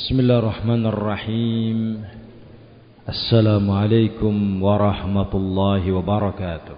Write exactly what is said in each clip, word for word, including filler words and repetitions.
Bismillahirrahmanirrahim. Assalamualaikum warahmatullahi wabarakatuh.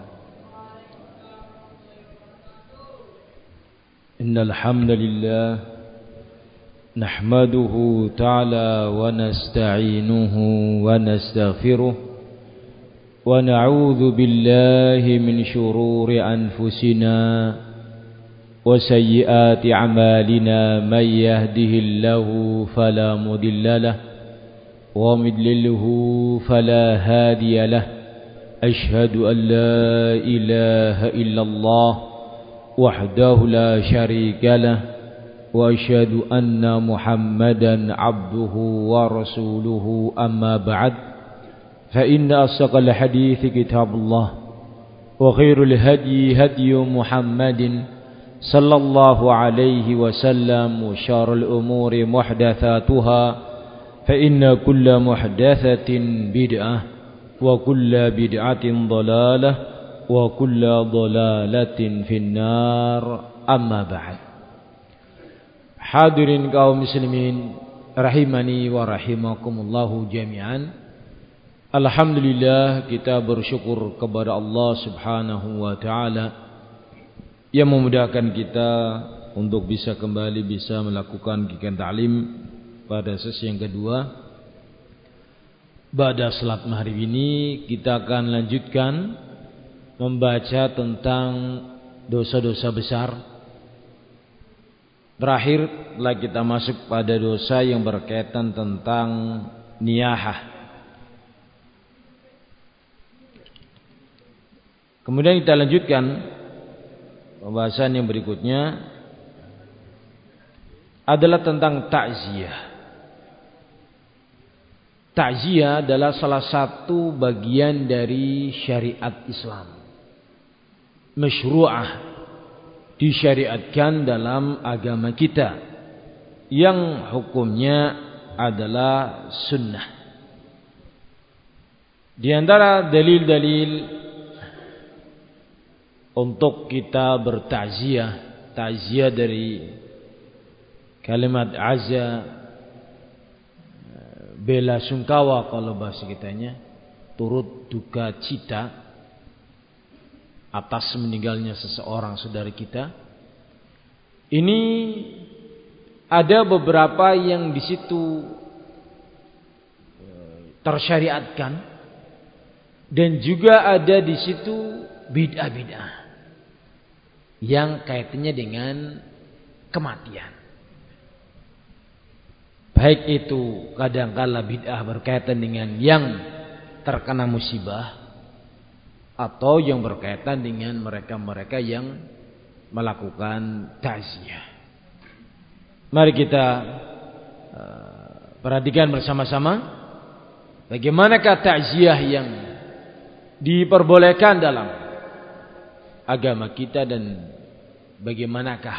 Innal hamdalillah nahmaduhu ta'ala wa nasta'inuhu wa nastaghfiruh wa na'udzu billahi min shururi anfusina وسيئات أعمالنا من يهده الله فلا مضل له ومن يضلله فلا هادي له أشهد أن لا إله إلا الله وحده لا شريك له وأشهد أن محمدا عبده ورسوله أما بعد فإن أصدق الحديث كتاب الله وخير الهدي هدي محمد صلى الله عليه وسلم وشر الأمور محدثاتها فإن كل محدثة بدعة وكل بدعة ضلالة وكل ضلالة في النار أما بعد. Hadirin kaum muslimin rahimani wa rahimakumullahu jami'an. Alhamdulillah, kita bersyukur kepada Allah Subhanahu wa taala yang memudahkan kita untuk bisa kembali bisa melakukan gigan ta'lim pada sesi yang kedua. Pada salat maghrib ini kita akan lanjutkan membaca tentang dosa-dosa besar. Terakhir telah kita masuk pada dosa yang berkaitan tentang niyahah. Kemudian kita lanjutkan. Pembahasan yang berikutnya adalah tentang takziah. Takziah adalah salah satu bagian dari syariat Islam. Masyru'ah, disyariatkan dalam agama kita, yang hukumnya adalah sunnah. Di antara dalil-dalil untuk kita bertakziah, takziah dari kalimat azza, bela sungkawa kalau bahasa kitanya, turut duka cita atas meninggalnya seseorang saudara kita. Ini ada beberapa yang di situ tersyariatkan dan juga ada di situ bid'ah-bid'ah yang kaitannya dengan kematian. Baik itu kadangkala bid'ah berkaitan dengan yang terkena musibah atau yang berkaitan dengan mereka-mereka yang melakukan takziah. Mari kita uh, perhatikan bersama-sama bagaimanakah takziah yang diperbolehkan dalam agama kita dan bagaimanakah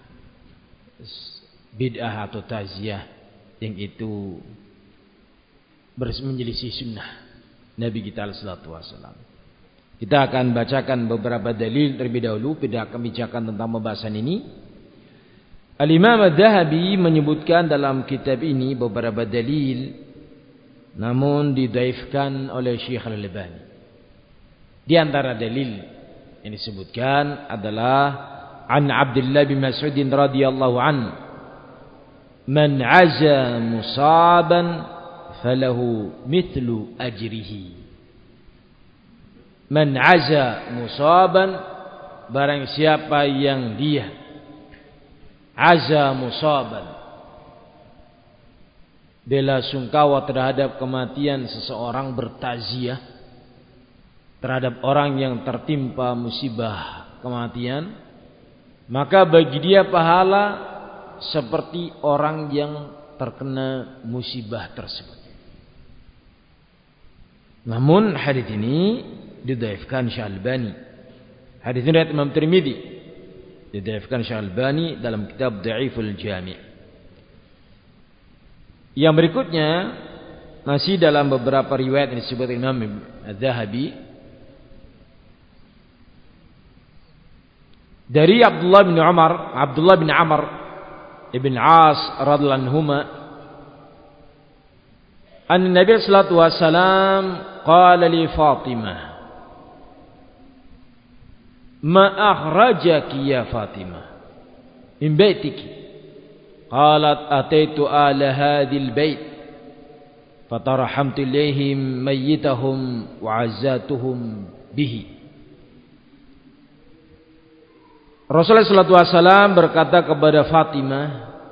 bid'ah atau takziah yang itu menyelisih sunnah Nabi kita sallallahu alaihi wasallam. Kita akan bacakan beberapa dalil terlebih dahulu, tidak akan bicarakan tentang pembahasan ini. Al-Imam Adz-Dzahabi menyebutkan dalam kitab ini beberapa dalil, namun didhaifkan oleh Syekh Al-Albani. Di antara dalil yang disebutkan adalah an Abdullah bin Mas'ud radhiyallahu an, man 'aza musaban falahu mithlu ajrihi. Man 'aza musaban, barang siapa yang dia 'aza musaban, bela sungkawa terhadap kematian seseorang, bertakziah terhadap orang yang tertimpa musibah kematian, maka bagi dia pahala seperti orang yang terkena musibah tersebut. Namun hadis ini didhaifkan Syekh Al-Albani. Hadis ini riwayat Imam Tirmidzi, didhaifkan Syekh Al-Albani dalam kitab Dha'iful Jami'. Yang berikutnya masih dalam beberapa riwayat yang disebut Imam Adz-Dzahabi dari Abdullah bin Umar, Abdullah bin Amr ibn As radhiyallahu anhuma, An Nabi sallallahu alaihi wasallam qala li Fatimah, ma akhrajaki ya Fatimah min baitiki? Qalat ataitu ala hadhil bait fatarahamtu ilaihim mayyitahum wa azzatuhum bihi. Rasulullah sallallahu alaihi wasallam berkata kepada Fatimah,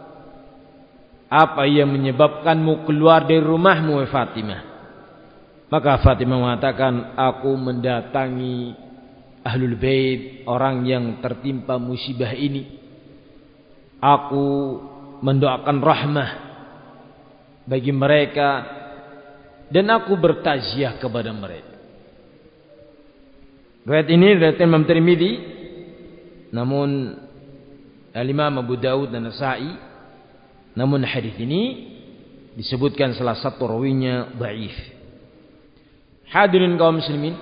apa yang menyebabkanmu keluar dari rumahmu, Fatimah? Maka Fatimah mengatakan, aku mendatangi Ahlul Bait, orang yang tertimpa musibah ini. Aku mendoakan rahmah bagi mereka dan aku bertaziah kepada mereka. Riwayat ini riwayat Imam Tirmidzi, namun Al-Imam Abu Daud dan Nasa'i. Namun hadis ini disebutkan salah satu rawinya dhaif. Hadirin kaum muslimin,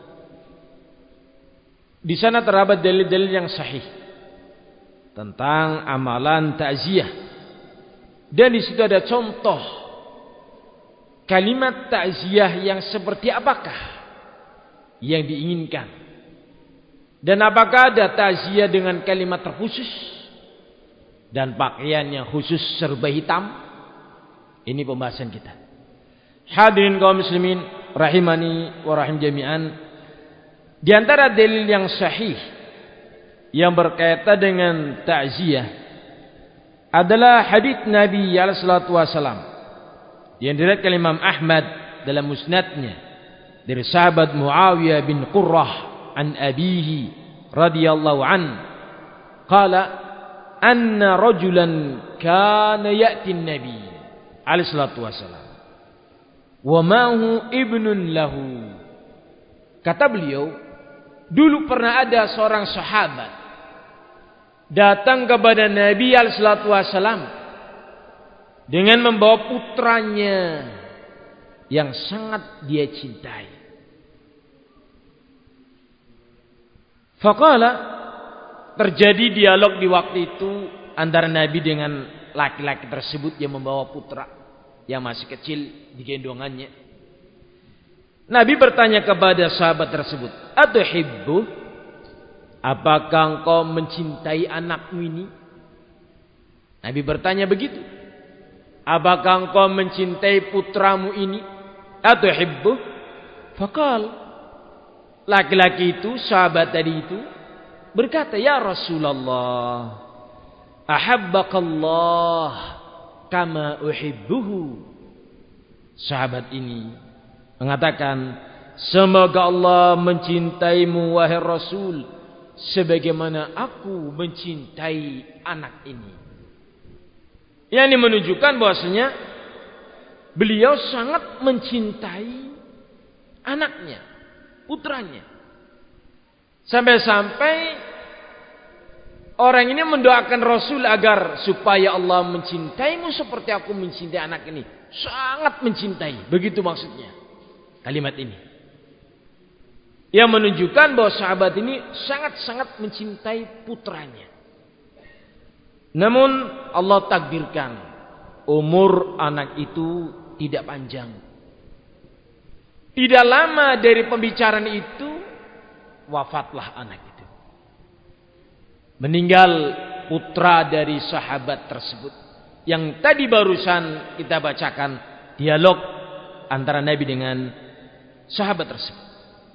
di sana terdapat dalil-dalil yang sahih tentang amalan takziah, dan di situ ada contoh kalimat takziah yang seperti apakah yang diinginkan, dan apakah ada takziah dengan kalimat terkhusus dan pakaian yang khusus serba hitam. Ini pembahasan kita. Hadirin kaum muslimin rahimani wa rahim jami'an, di antara dalil yang sahih yang berkaitan dengan takziah adalah hadits Nabi alaihi salatu wasallam yang diriwayatkan Imam Ahmad dalam musnadnya dari sahabat Muawiyah bin Qurrah an abihi radhiyallahu an qala anna rajulan kana ya'ti an-nabi alaihi salatu wasallam wa ma'hu ibnun lahu. Kata beliau, dulu pernah ada seorang sahabat datang kepada Nabi alaihi salatu wasallam dengan membawa putranya yang sangat dia cintai. Faqala, terjadi dialog di waktu itu antara Nabi dengan laki-laki tersebut yang membawa putra yang masih kecil di gendongannya. Nabi bertanya kepada sahabat tersebut, atuhibbu, apakah engkau mencintai anakmu ini? Nabi bertanya begitu. Apakah engkau mencintai putramu ini? Atuhibbu? Faqal, laki-laki itu, sahabat tadi itu berkata, ya Rasulullah, ahabbakallah kama uhibbuhu. Sahabat ini mengatakan, semoga Allah mencintaimu wahai Rasul sebagaimana aku mencintai anak ini. Yang ini menunjukkan bahwasanya beliau sangat mencintai anaknya, putranya. Sampai-sampai orang ini mendoakan Rasul agar supaya Allah mencintaimu seperti aku mencintai anak ini. Sangat mencintai. Begitu maksudnya kalimat ini. Yang menunjukkan bahwa sahabat ini sangat-sangat mencintai putranya. Namun Allah takdirkan umur anak itu tidak panjang. Tidak lama dari pembicaraan itu wafatlah anak itu. Meninggal putra dari sahabat tersebut. Yang tadi barusan kita bacakan dialog antara Nabi dengan sahabat tersebut.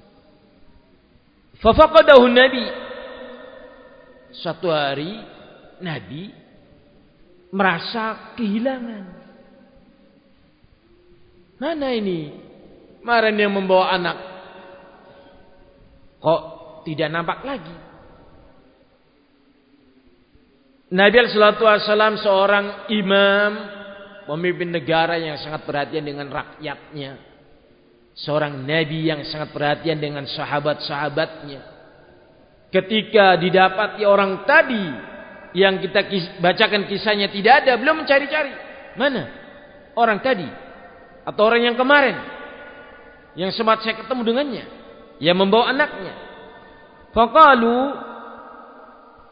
Fafaqadahu Nabi. Suatu hari Nabi merasa kehilangan. Mana ini? Kemarin yang membawa anak kok tidak nampak lagi. Nabi sallallahu alaihi wasallam seorang imam, pemimpin negara yang sangat perhatian dengan rakyatnya. Seorang nabi yang sangat perhatian dengan sahabat-sahabatnya. Ketika didapati orang tadi yang kita kis- bacakan kisahnya tidak ada, beliau mencari-cari. Mana orang tadi? Atau orang yang kemarin yang sempat saya ketemu dengannya, yang membawa anaknya. Faqalu,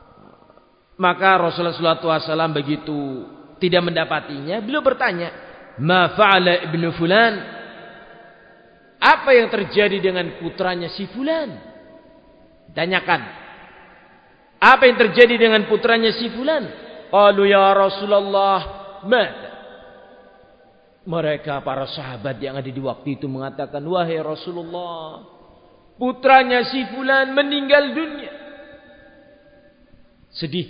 maka Rasulullah sallallahu alaihi wasallam begitu tidak mendapatinya, beliau bertanya, ma fa'ala ibnu fulan, apa yang terjadi dengan putranya si fulan? Tanyakan, apa yang terjadi dengan putranya si fulan? Qalu ya Rasulullah, mata. Mereka para sahabat yang ada di waktu itu mengatakan, wahai Rasulullah, putranya si fulan meninggal dunia. Sedih.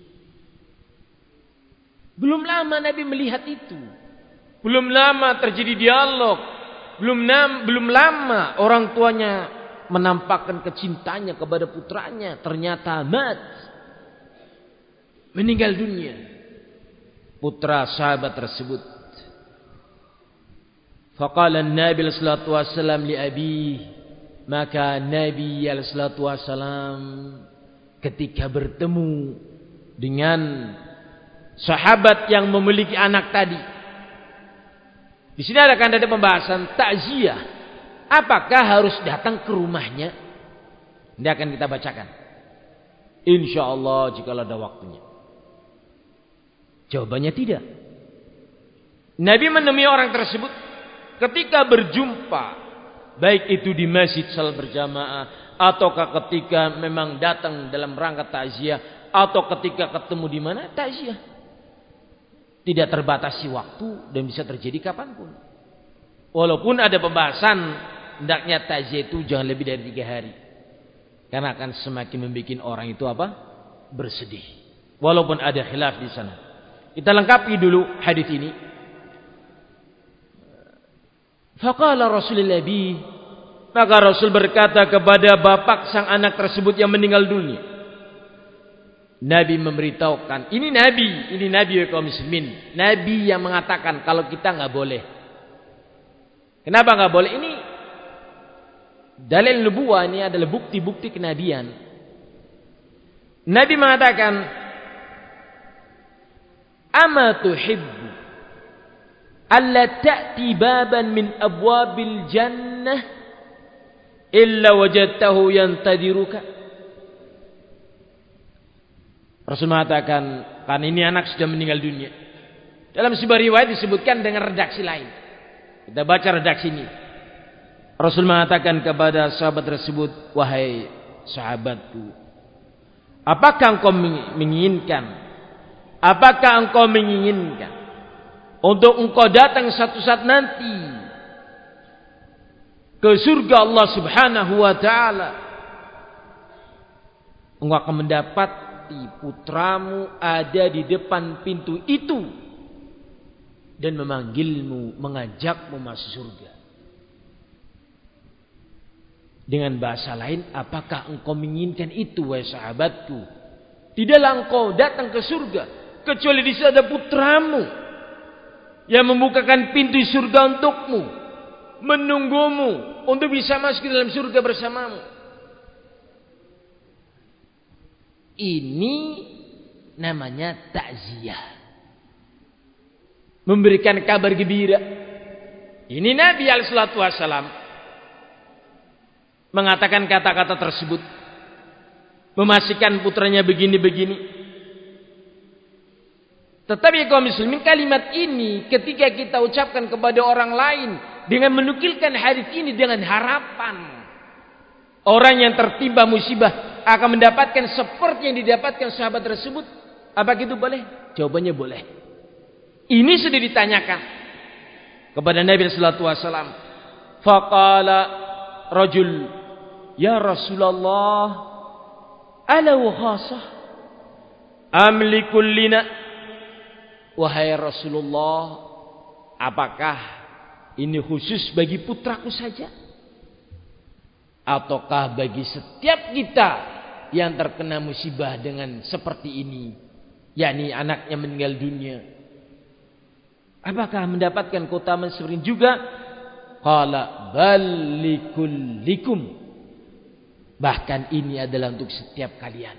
Belum lama Nabi melihat itu. Belum lama terjadi dialog. Belum, belum lama orang tuanya menampakkan kecintanya kepada putranya. Ternyata mat. Meninggal dunia. Putra sahabat tersebut. Faqala Nabi sallallahu alaihi wasallam li abi, maka Nabi sallallahu alaihi wasallam ketika bertemu dengan sahabat yang memiliki anak tadi. Di sini ada kan ada pembahasan takziah. Apakah harus datang ke rumahnya? Ini akan kita bacakan. Insyaallah jika ada waktunya. Jawabannya tidak. Nabi menemui orang tersebut ketika berjumpa, baik itu di masjid salat berjamaah, ataukah ketika memang datang dalam rangka takziah, atau ketika ketemu di mana takziah. Tidak terbatasi waktu dan bisa terjadi kapanpun. Walaupun ada pembahasan hendaknya takziah itu jangan lebih dari tiga hari, karena akan semakin membuat orang itu apa? Bersedih. Walaupun ada khilaf di sana. Kita lengkapi dulu hadis ini. Faqala Rasulullah bi, maka Rasul berkata kepada bapak sang anak tersebut yang meninggal dunia. Nabi memberitahukan, ini Nabi, ini Nabi kaum muslimin. Nabi yang mengatakan kalau kita nggak boleh. Kenapa nggak boleh? Ini dalil nubuwah, ini adalah bukti-bukti kenabian. Nabi mengatakan, ama tuhibbu alla ta'ti baban min abwabil jannah illa wajadtahu yantadiruka. Rasul mengatakan, karena ini anak sudah meninggal dunia. Dalam sebuah riwayat disebutkan dengan redaksi lain. Kita baca redaksi ini. Rasul mengatakan kepada sahabat tersebut, wahai sahabatku, apakah engkau menginginkan? Apakah engkau menginginkan untuk engkau datang satu saat nanti ke surga Allah Subhanahu wa taala, engkau akan mendapati putramu ada di depan pintu itu dan memanggilmu, mengajakmu masuk surga. Dengan bahasa lain, apakah engkau menginginkan itu wahai sahabatku? Tidaklah engkau datang ke surga kecuali di sana ada putramu yang membukakan pintu surga untukmu, menunggumu untuk bisa masuk ke dalam surga bersamamu. Ini namanya takziah. Memberikan kabar gembira. Ini Nabi alaihi wasallam mengatakan kata-kata tersebut, memastikan putranya begini-begini. Tetapi kaum muslimin, kalimat ini ketika kita ucapkan kepada orang lain dengan menukilkan hadis ini dengan harapan orang yang tertimpa musibah akan mendapatkan seperti yang didapatkan sahabat tersebut, apa itu boleh? Jawabannya boleh. Ini sudah ditanyakan kepada Nabi sallallahu alaihi wasallam. Faqala rajul, ya Rasulullah, ala khasah amlikul lina. Wahai Rasulullah, apakah ini khusus bagi putraku saja? Ataukah bagi setiap kita yang terkena musibah dengan seperti ini, yakni anaknya meninggal dunia, apakah mendapatkan keutamaan seperti ini juga? Qala bal likullikum, bahkan ini adalah untuk setiap kalian.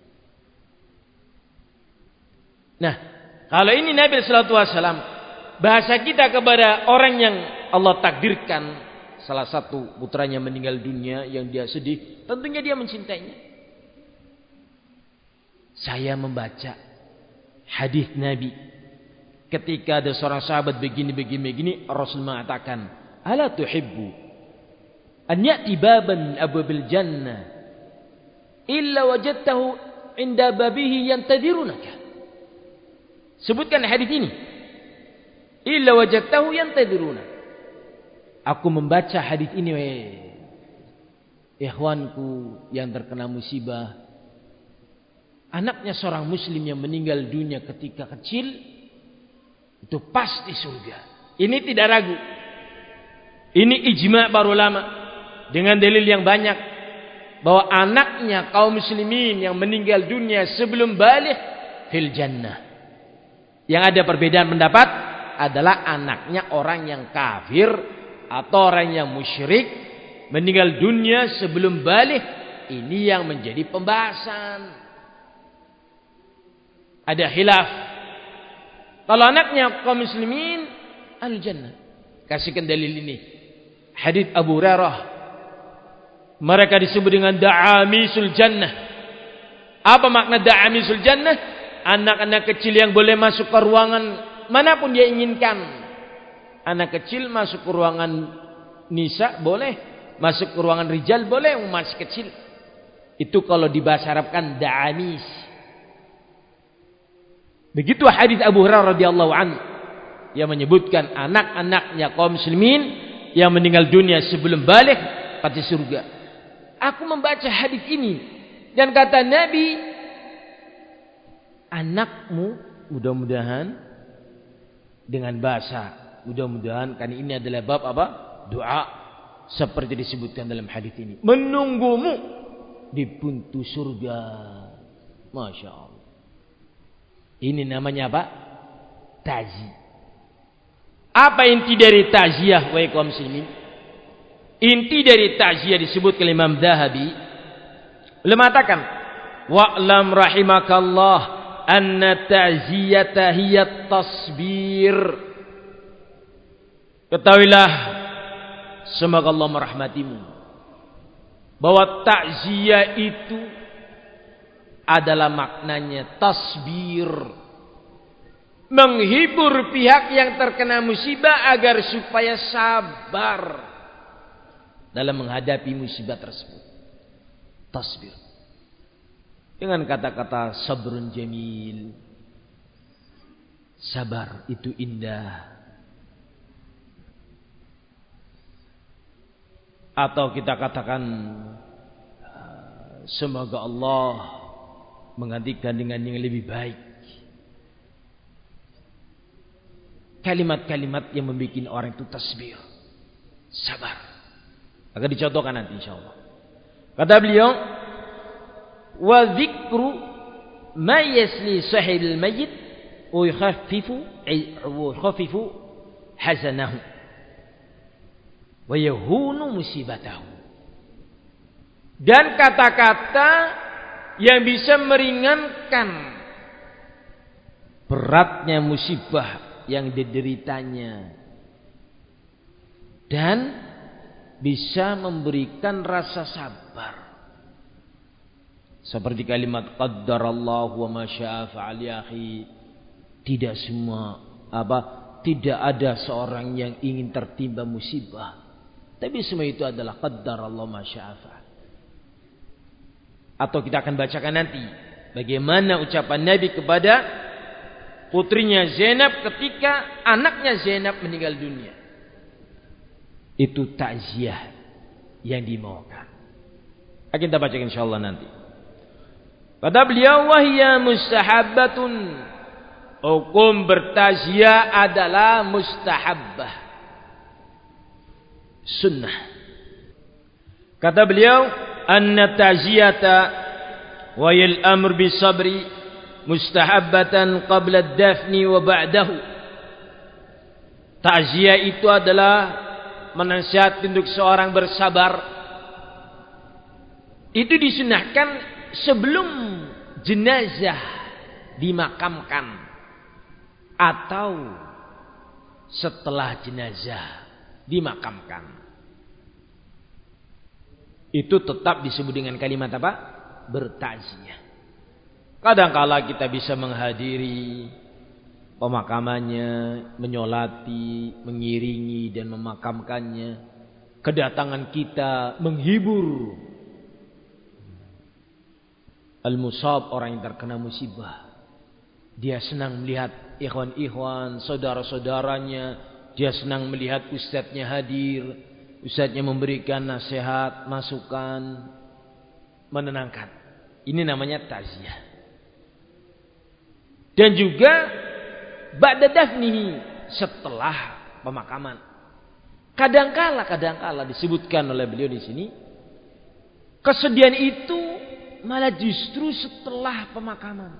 Nah, kalau ini Nabi sallallahu alaihi wasallam, bahasa kita kepada orang yang Allah takdirkan salah satu putranya meninggal dunia yang dia sedih, tentunya dia mencintainya. Saya membaca hadis Nabi Ketika ada seorang sahabat begini begini begini, Rasul mengatakan, "Ala tuhibbu an ya'ti baban abwabil jannah illa wajadtahu inda babihi yantadirunaka." Sebutkan hadis ini. Illa wajadtahu yantadirunaka. Aku membaca hadis ini, weh, ikhwanku yang terkena musibah, anaknya seorang muslim yang meninggal dunia ketika kecil, itu pasti surga. Ini tidak ragu. Ini ijma' para ulama dengan dalil yang banyak bahwa anaknya kaum muslimin yang meninggal dunia sebelum balik fil jannah. Yang ada perbedaan pendapat adalah anaknya orang yang kafir atau orang yang musyrik meninggal dunia sebelum balik. Ini yang menjadi pembahasan. Ada khilaf. Kalau anaknya kaum muslimin, al-jannah. Kasihkan dalil ini. Hadits Abu Hurairah. Mereka disebut dengan da'amisul jannah. Apa makna da'amisul jannah? Anak-anak kecil yang boleh masuk ke ruangan manapun dia inginkan. Anak kecil masuk ke ruangan nisa boleh, masuk ke ruangan rijal boleh, masih kecil. Itu kalau di bahasa Arab kan da'amis. Begitu hadis Abu Hurairah radhiyallahu anhu yang menyebutkan anak-anaknya kaum muslimin yang meninggal dunia sebelum balik pasti surga. Aku membaca hadis ini dan kata Nabi, anakmu mudah-mudahan dengan bahasa mudah-mudahan, kan ini adalah bab apa? Doa seperti disebutkan dalam hadis ini. Menunggumu di pintu surga. Masya Allah. Ini namanya apa? Tazi. Apa inti dari taziah, wahai kaum muslimin? Inti dari taziah disebut oleh Imam Dhahabi. Beliau mengatakan, wa'lam rahimakallah anna ta'ziyata hiya tasbir. Ketahuilah, semoga Allah merahmatimu, bahwa takziah itu adalah maknanya tasbir, menghibur pihak yang terkena musibah agar supaya sabar dalam menghadapi musibah tersebut. Tasbir dengan kata-kata sabrun jamil, sabar itu indah. Atau kita katakan semoga Allah menggantikan dengan yang lebih baik. Kalimat-kalimat yang membuat orang itu tasbir, sabar. Akan dicontohkan nanti insyaallah. Kata beliau, wa dzikru ma yasli sahil mayyit wa yukhaffifu wa yukhaffifu hazanahu wa yahunu musibatahu. Dan kata-kata yang bisa meringankan beratnya musibah yang dideritanya dan bisa memberikan rasa sabar. Seperti kalimat qaddarallahu wa ma syaa fa'al, ya akhi. Tidak semua apa tidak ada seorang yang ingin tertimpa musibah, tapi semua itu adalah qaddarallahu ma syaa fa'al. Atau kita akan bacakan nanti bagaimana ucapan Nabi kepada putrinya Zainab ketika anaknya Zainab meninggal dunia. Itu takziah yang dimaukan. Akan kita bacakan insyaallah nanti. Kata beliau, wahya mustahabbatun. Hukum bertakziah adalah mustahabbah, sunnah. Kata beliau, anna ta'ziyata wa yal amr bis sabri mustahabbatan qabla ad-dafni wa ba'dahu. Ta'ziyah itu adalah menasihat untuk seorang bersabar. Itu disunahkan sebelum jenazah dimakamkan atau setelah jenazah dimakamkan. Itu tetap disebut dengan kalimat apa? Bertakziah. Kadangkala kita bisa menghadiri pemakamannya, menyolati, mengiringi dan memakamkannya. Kedatangan kita menghibur al-musab, orang yang terkena musibah. Dia senang melihat ikhwan-ikhwan, saudara-saudaranya. Dia senang melihat ustadznya hadir. Ustadznya memberikan nasihat, masukan, menenangkan. Ini namanya taziah. Dan juga ba'da dafnihi, setelah pemakaman. Kadangkala, kadangkala disebutkan oleh beliau di sini, kesedihan itu malah justru setelah pemakaman,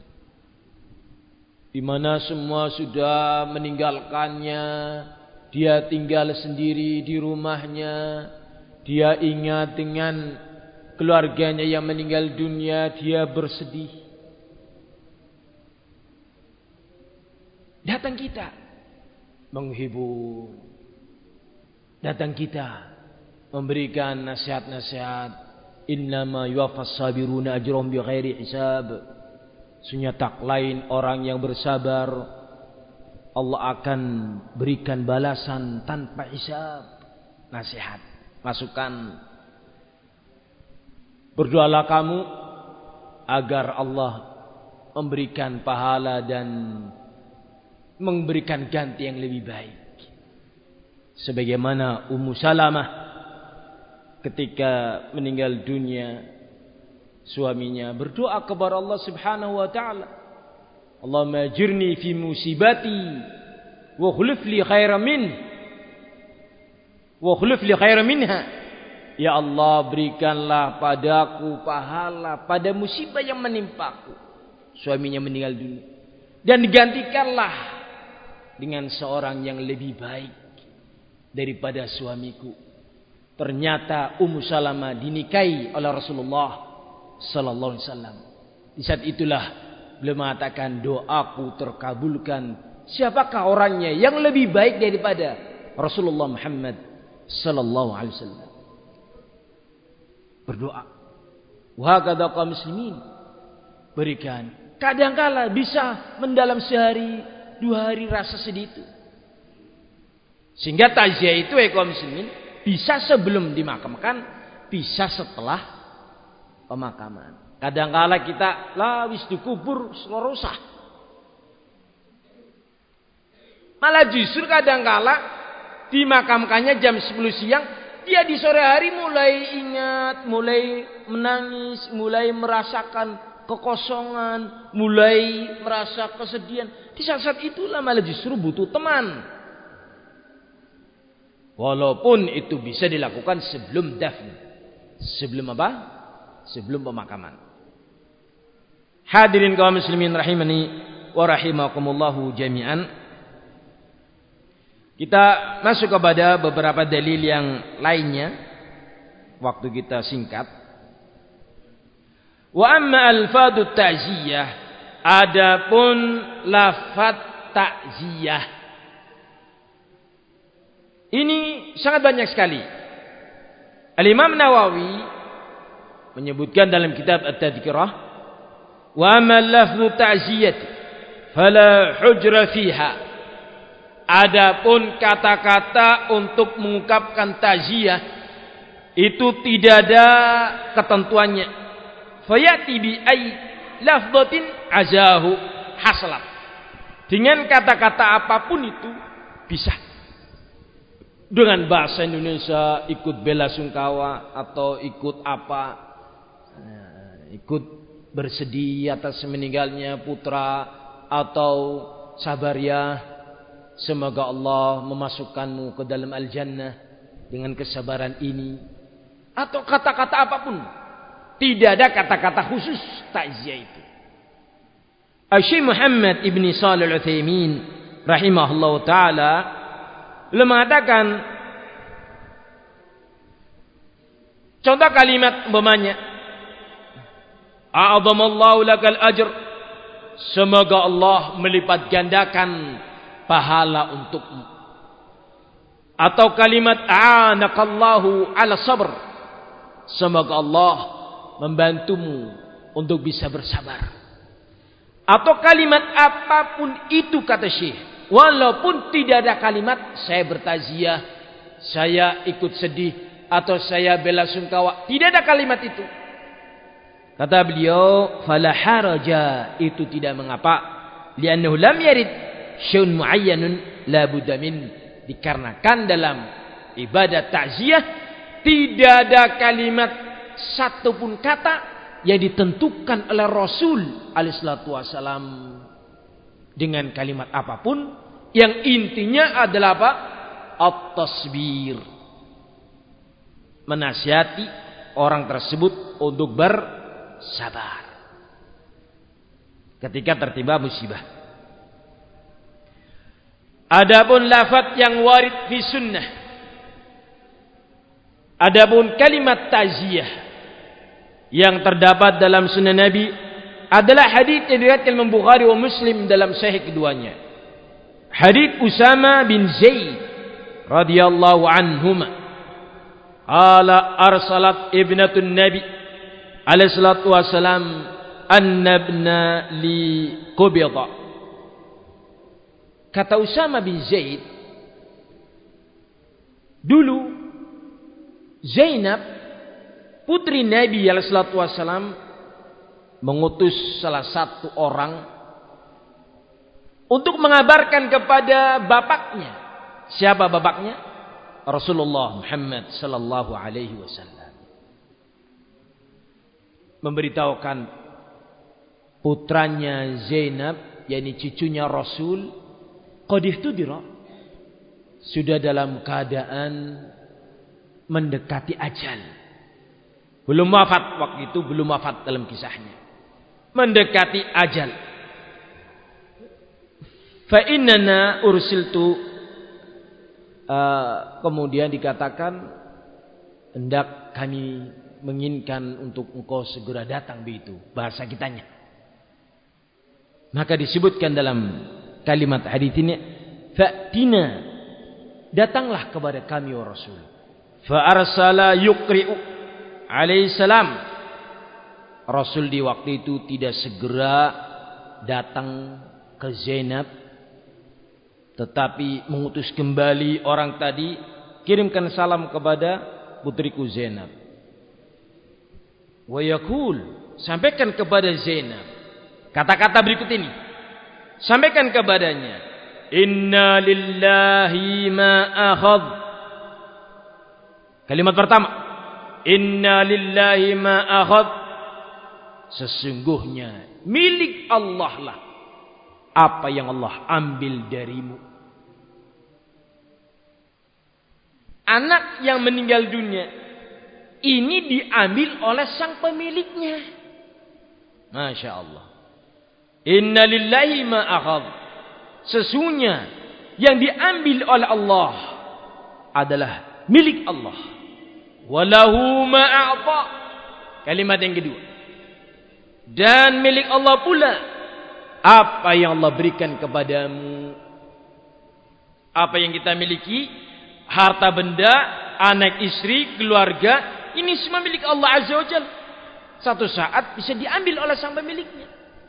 di mana semua sudah meninggalkannya, dia tinggal sendiri di rumahnya, dia ingat dengan keluarganya yang meninggal dunia, dia bersedih. Datang kita menghibur, datang kita memberikan nasihat-nasihat. Innama yuwaffas sabiruna ajrahum bighairi hisab. Sunya tak lain orang yang bersabar, Allah akan berikan balasan tanpa hisab. Nasihat, masukan. Berdoalah kamu agar Allah memberikan pahala dan memberikan ganti yang lebih baik. Sebagaimana Ummu Salamah ketika meninggal dunia, suaminya berdoa kepada Allah Subhanahu wa taala, Allahumma ajirni fi musibati wa khulif li khairan min wa khulif li khairan minha. Ya Allah, berikanlah padaku pahala pada musibah yang menimpaku. Suaminya meninggal dunia, dan digantikanlah dengan seorang yang lebih baik daripada suamiku. Ternyata Ummu Salamah dinikahi oleh Rasulullah sallallahu alaihi wasallam. Di saat itulah beliau mengatakan, doaku terkabulkan. Siapakah orangnya yang lebih baik daripada Rasulullah Muhammad sallallahu alaihi wasallam? Berdoa. Wa hakadha qaum muslimin. Berikan. Kadangkala bisa mendalam sehari, dua hari rasa sedih itu. Sehingga takziah itu ya kaum muslimin, bisa sebelum dimakamkan, bisa setelah pemakaman. Kadangkala kita lah wis dikubur selorosah. Malah justru kadangkala dimakamkannya jam sepuluh siang, dia di sore hari mulai ingat, mulai menangis, mulai merasakan kekosongan, mulai merasa kesedihan. Di saat-saat itulah malah justru butuh teman. Walaupun itu bisa dilakukan sebelum dafn. Sebelum apa? Sebelum pemakaman. Hadirin kaum muslimin rahimani wa rahimakumullahu jami'an. Kita masuk kepada beberapa dalil yang lainnya. Waktu kita singkat. Wa amma alfadut ta'ziyah. Adapun lafaz ta'ziyah, ini sangat banyak sekali. Al-Imam Nawawi menyebutkan dalam kitab At-Tadhkirah, wa amma lafzu ta'ziyati fala hujra fiha. Adapun kata-kata untuk mengungkapkan ta'ziyah itu tidak ada ketentuannya. Fayati bi ay lafzatin azahu haslat. Dengan kata-kata apapun itu bisa. Dengan bahasa Indonesia ikut bela sungkawa atau ikut apa, ikut bersedih atas meninggalnya putra, atau sabar ya, semoga Allah memasukkanmu ke dalam al-jannah dengan kesabaran ini, atau kata-kata apapun. Tidak ada kata-kata khusus takziah itu. Syekh Muhammad ibni Shalih Al-Utsaimin rahimahullah taala beliau mengatakan, contoh kalimat umpamanya, a'adhamallahu lakal ajr, semoga Allah melipat gandakan pahala untukmu. Atau kalimat a'anakallahu ala sabr, semoga Allah membantumu untuk bisa bersabar. atau kalimat apapun itu, kata Syekh, walaupun tidak ada kalimat saya bertaziah, saya ikut sedih, atau saya bela sungkawa, tidak ada kalimat itu. Kata beliau, fala haraja, itu tidak mengapa, li'annahu lam yarid syai'un muayyanun la budda min, dikarenakan dalam ibadah takziah tidak ada kalimat satupun kata yang ditentukan oleh Rasul alaihi salatu wasalam dengan kalimat apapun yang intinya adalah apa? At-tasbir, menasihati orang tersebut untuk bersabar ketika tertimpa musibah. Adapun lafaz yang warid fi sunnah, adapun kalimat ta'ziyah yang terdapat dalam sunnah Nabi adalah hadits yang diriwayatkan Imam Bukhari wa Muslim dalam sahih keduanya. Hadits Usama bin Zaid radhiyallahu anhuma, qala arsalat ibnatun Nabi alaihi salatu wasalam annabna li qubida. Kata Usama bin Zaid, dulu Zainab putri Nabi alaihi salatu wasalam mengutus salah satu orang untuk mengabarkan kepada bapaknya. Siapa bapaknya? Rasulullah Muhammad sallallahu alaihi wasallam. Memberitahukan putranya Zainab, yakni cucunya Rasul, qad ihtudira, sudah dalam keadaan mendekati ajal. Belum wafat waktu itu, belum wafat dalam kisahnya. Mendekati ajal. Fa innana ursiltu, uh, kemudian dikatakan hendak kami menginginkan untuk engkau segera datang, begitu bahasa kitanya. Maka disebutkan dalam kalimat hadits ini, fa'tina, datanglah kepada kami wa Rasul. Fa arsala yuqri'u alaihi salam. Rasul di waktu itu tidak segera datang ke Zainab, tetapi mengutus kembali orang tadi, kirimkan salam kepada putriku Zainab. Wa yaqul, sampaikan kepada Zainab kata-kata berikut ini. Sampaikan kepadanya, inna lillahi ma akhadh. Kalimat pertama, inna lillahi ma akhadh. Sesungguhnya milik Allah lah apa yang Allah ambil darimu. Anak yang meninggal dunia ini diambil oleh sang pemiliknya. Masya Allah. Inna lillahi ma akhadh. Sesungguhnya yang diambil oleh Allah adalah milik Allah. Walahu ma a'ta. Kalimat yang kedua. Dan milik Allah pula apa yang Allah berikan kepadamu. Apa yang kita miliki, harta benda, anak istri, keluarga, ini semua milik Allah Azza wa Jalla. Satu saat bisa diambil oleh sang pemiliknya.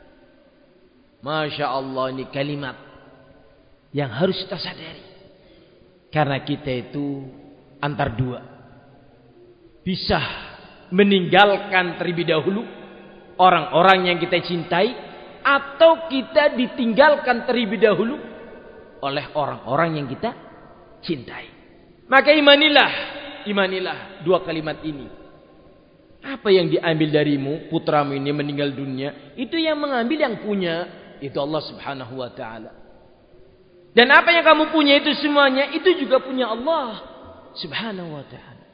Masya Allah, ini kalimat yang harus kita sadari. Karena kita itu antar dua. Bisa meninggalkan terlebih dahulu orang-orang yang kita cintai, atau kita ditinggalkan terlebih dahulu oleh orang-orang yang kita cintai. Maka imanilah, imanilah dua kalimat ini. Apa yang diambil darimu, putramu ini meninggal dunia, itu yang mengambil yang punya itu Allah Subhanahu wa taala. Dan apa yang kamu punya itu semuanya itu juga punya Allah Subhanahu wa taala.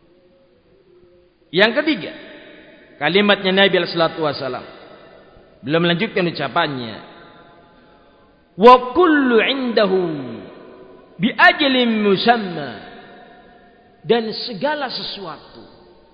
Yang ketiga, kalimatnya Nabi alaihi salatu wasallam. Belum melanjutkan ucapannya. Wa kullu indahu bi ajalin musamma. Dan segala sesuatu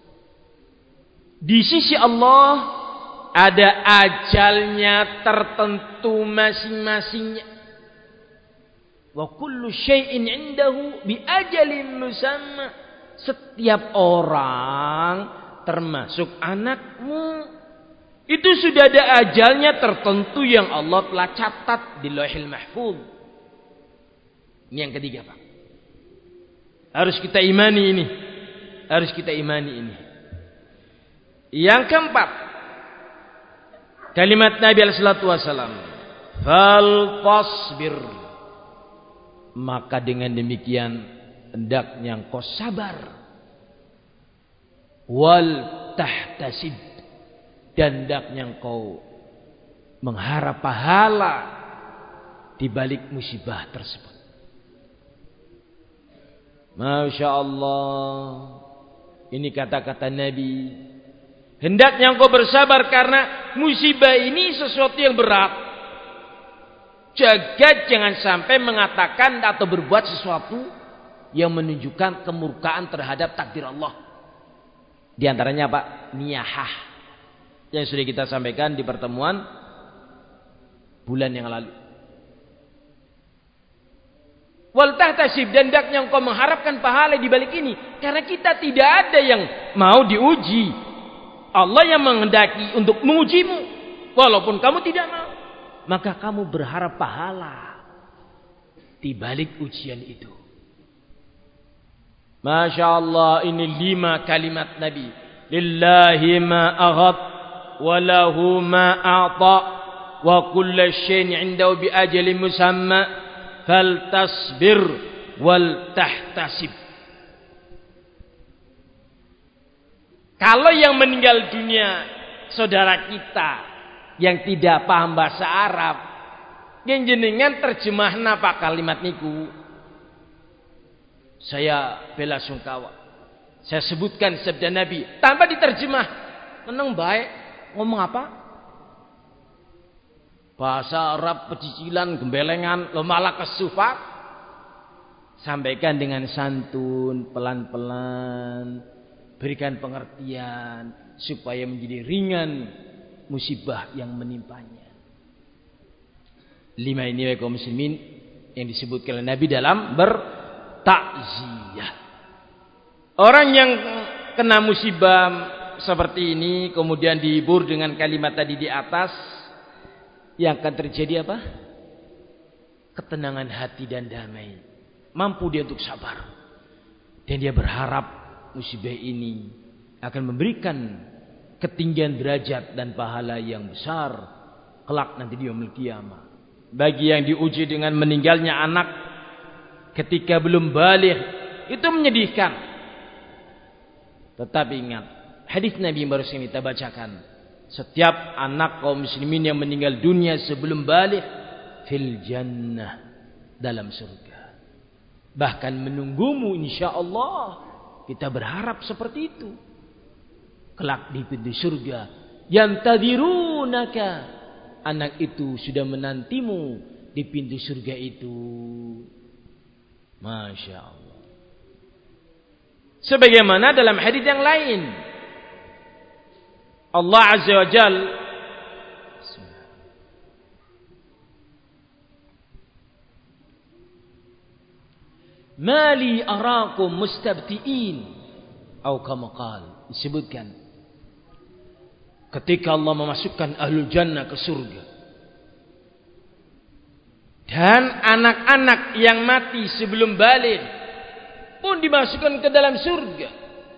di sisi Allah ada ajalnya tertentu masing-masingnya. Wa kullu syai'in indahu bi ajalin musamma. Setiap orang termasuk anakmu Itu sudah ada ajalnya tertentu yang Allah telah catat di Lauhil Mahfuz. Ini yang ketiga, Pak. Harus kita imani ini. Harus kita imani ini. Yang keempat, kalimat Nabi alaihi salatu wasallam, "Fal fasbir." Maka dengan demikian hendaknya engkau sabar. Wal tahtasib, dan hendaknya engkau mengharap pahala di balik musibah tersebut. Masya Allah, ini kata-kata Nabi. Hendaknya engkau bersabar karena musibah ini sesuatu yang berat. Jaga jangan sampai mengatakan atau berbuat sesuatu yang menunjukkan kemurkaan terhadap takdir Allah. Di antaranya apa? Niyahah, yang sudah kita sampaikan di pertemuan bulan yang lalu. Wal tahtasib, dan hendaknya engkau mengharapkan pahala di balik ini, karena kita tidak ada yang mau diuji. Allah yang menghendaki untuk mengujimu, walaupun kamu tidak mau, maka kamu berharap pahala di balik ujian itu. Masya Allah, ini lima kalimat Nabi. Lillahi ma aghad, walahu ma a'ta, wa kulla syai'in 'indahu bi ajalin musamma, fal tasbir wal tahtasib. Kalau yang meninggal dunia saudara kita yang tidak paham bahasa Arab, yang jenengan terjemah napa kalimat niku? Saya bela sungkawa. Saya sebutkan sabda Nabi tanpa diterjemah. Meneng baik, ngomong apa? Bahasa Arab pecicilan, gembelengan, lo malah kesufat. Sampaikan dengan santun, pelan-pelan. Berikan pengertian supaya menjadi ringan musibah yang menimpanya. Lima ini kaum muslimin yang disebutkan oleh Nabi dalam bertakziyah. Orang yang kena musibah seperti ini kemudian dihibur dengan kalimat tadi di atas, yang akan terjadi apa? Ketenangan hati dan damai. Mampu dia untuk sabar. Dan dia berharap musibah ini akan memberikan ketinggian derajat dan pahala yang besar kelak nanti di yaumul qiyamah. Bagi yang diuji dengan meninggalnya anak ketika belum baligh, itu menyedihkan. Tetapi ingat, hadis Nabi yang baru kita bacakan, setiap anak kaum muslimin yang meninggal dunia sebelum baligh fil jannah, dalam surga. Bahkan menunggumu insyaallah. Kita berharap seperti itu. Kelak di pintu surga, yantadirunaka, anak itu sudah menantimu di pintu surga itu. Masya Allah. Sebagaimana dalam hadis yang lain, Allah Azza wa Jal Mali arakum mustabtiin, atau kama qala, disebutkan ketika Allah memasukkan ahlul jannah ke surga dan anak-anak yang mati sebelum baligh pun dimasukkan ke dalam surga.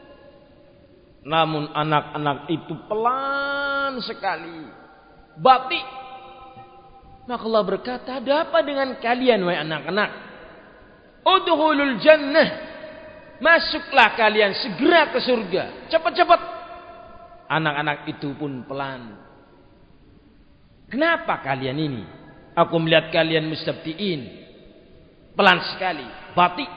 Namun anak-anak itu pelan sekali, batik. Maka Allah berkata, ada apa dengan kalian wahai anak-anak? Udkhulul jannah, masuklah kalian segera ke surga, cepat-cepat. Anak-anak itu pun pelan. Kenapa kalian ini? Aku melihat kalian mustabtiin, pelan sekali, batik.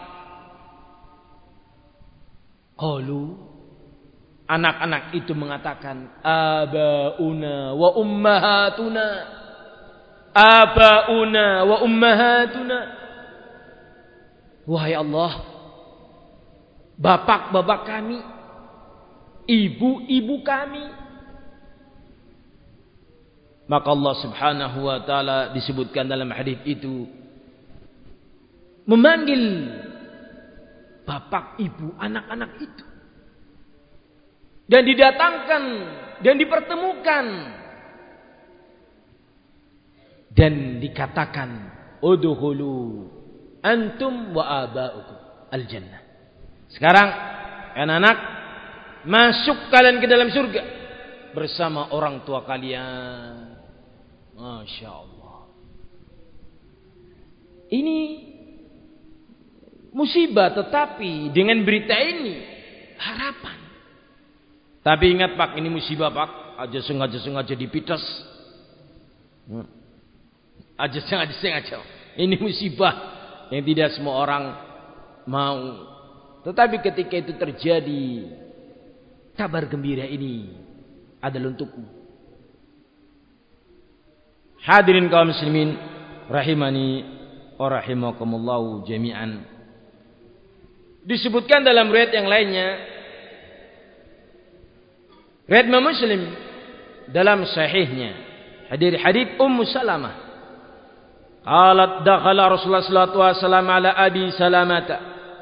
Qalu, anak-anak itu mengatakan, abauna wa ummahatuna, abauna wa ummahatuna. Wahai Allah, bapak-bapak kami, ibu-ibu kami. Maka Allah Subhanahu wa taala disebutkan dalam hadis itu memanggil bapak, ibu, anak-anak itu, dan didatangkan dan dipertemukan dan dikatakan udkhulu antum wa aba'ukum al-jannah. Sekarang anak-anak, masuk kalian ke dalam surga bersama orang tua kalian. Masya Allah. Ini musibah, tetapi dengan berita ini harapan. Tapi ingat Pak, ini musibah Pak. Aja sengaja-sengaja dipitas. Aja sengaja-sengaja. Ini musibah yang tidak semua orang mau. Tetapi ketika itu terjadi, kabar gembira ini adalah untukmu. Hadirin kaum muslimin rahimani wa rahimakumullah jami'an. Disebutkan dalam riwayat yang lainnya, riwayat Muslim dalam sahihnya, hadits hadits Ummu Salamah, qalat dakhala Rasulullah sallallahu alaihi wasallam ala Abi Salamata.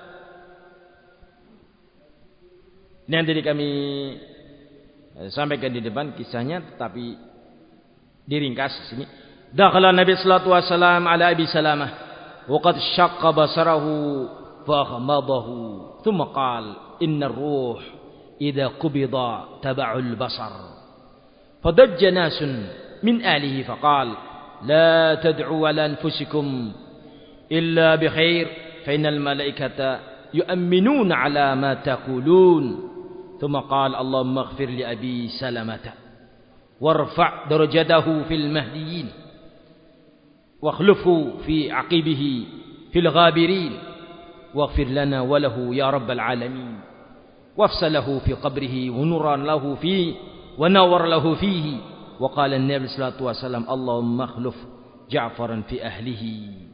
Ini yang tadi kami sampaikan di depan kisahnya, tetapi diringkas di sini. Dakhala Nabi sallallahu alaihi wasallam ala Abi Salamah wa qad shaqqa basarahu fa aghmadahu thumma qala inna ar-ruh idza qubida taba'u al-basar fadajja nasun min ahlihi faqala la tad'u ala anfusikum illa bi khair fa innal malaikata yu'minuna ala ma taqulun. ثم قال اللهم اغفر لأبي سلمة وارفع درجته في المهديين واخلفه في عقبه في الغابرين واغفر لنا وله يا رب العالمين وافسح له في قبره ونورا له فيه ونور له فيه. وقال النبي صلى الله عليه وسلم اللهم اخلف جعفرا في أهله.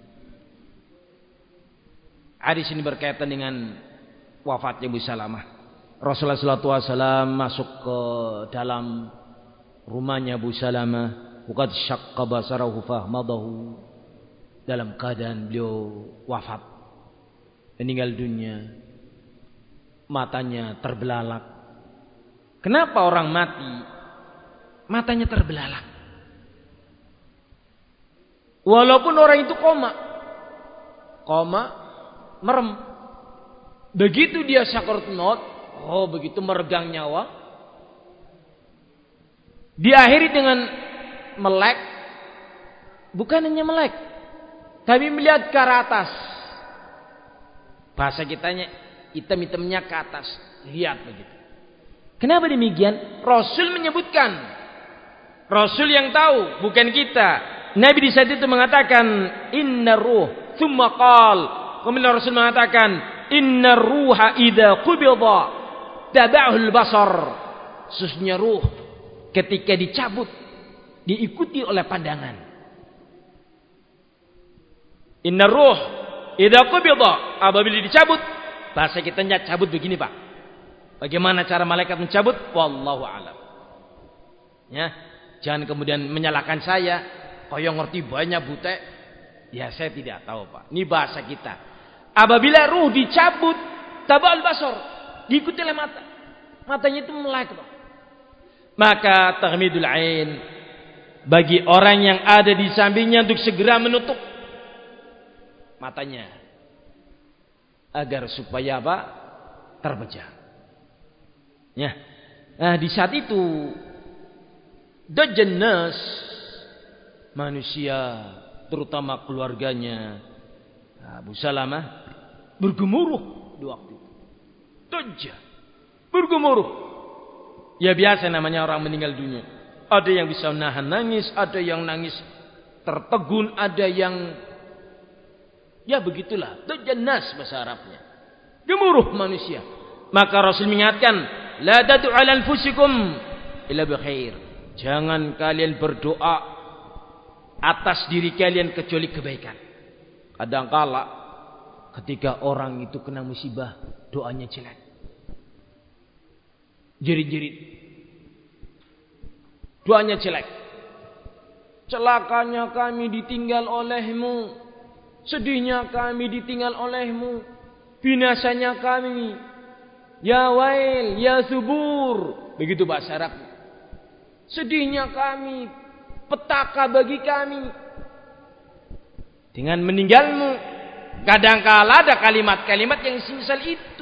Hadis ini berkaitan dengan wafatnya Abu Salamah. Rasulullah sallallahu alaihi wasallam masuk ke dalam rumahnya Abu Salamah, waqad syaqqa basarahu fahmadahu, dalam keadaan beliau wafat, meninggal dunia, matanya terbelalak. Kenapa orang mati matanya terbelalak? Walaupun orang itu koma, koma, merem. Begitu dia sakaratul maut, oh begitu meregang nyawa, diakhiri dengan melek. Bukan hanya melek, tapi melihat ke atas. Bahasa kitanya hitam-hitamnya ke atas, lihat begitu. Kenapa demikian? Rasul menyebutkan, Rasul yang tahu, bukan kita. Nabi di saat itu mengatakan inna ruh, thumma qal, kemudian Rasul mengatakan inna ruha idza qubida taba'ul basar. Sesungguhnya ruh ketika dicabut diikuti oleh pandangan. Inna ruh idza qubida, apabila dicabut, bahasa kita cabut begini Pak. Bagaimana cara malaikat mencabut? Wallahu a'lam. Ya, jangan kemudian menyalahkan saya, koyo ngerti banyak butek. Ya saya tidak tahu Pak. Ini bahasa kita. Apabila ruh dicabut, taba'ul basar, diikuti oleh mata. Matanya itu melek Pak. Maka tahmidul ain bagi orang yang ada di sampingnya untuk segera menutup matanya agar supaya apa? Terpejam. Ya. Nah, di saat itu dajannas manusia, terutama keluarganya Abu Salamah, bergemuruh di waktu itu. Dajja bergemuruh. Ya biasa namanya orang meninggal dunia. Ada yang bisa menahan nangis, ada yang nangis tertegun, ada yang ya begitulah. Dajannas bahasa Arabnya. Gemuruh manusia. Maka Rasul mengingatkan, la tad'u 'ala anfusikum illa bi khair. Jangan kalian berdoa atas diri kalian kecuali kebaikan. Kadangkala ketika orang itu kena musibah, doanya jelek. Jerit-jerit. Doanya jelek. Celakanya kami ditinggal olehmu. Sedihnya kami ditinggal olehmu. Binasanya kami. Ya wail, ya subur. Begitu bahasa Arab. Sedihnya kami, petaka bagi kami. dengan meninggalmu. Kadangkala ada kalimat-kalimat yang semisal itu.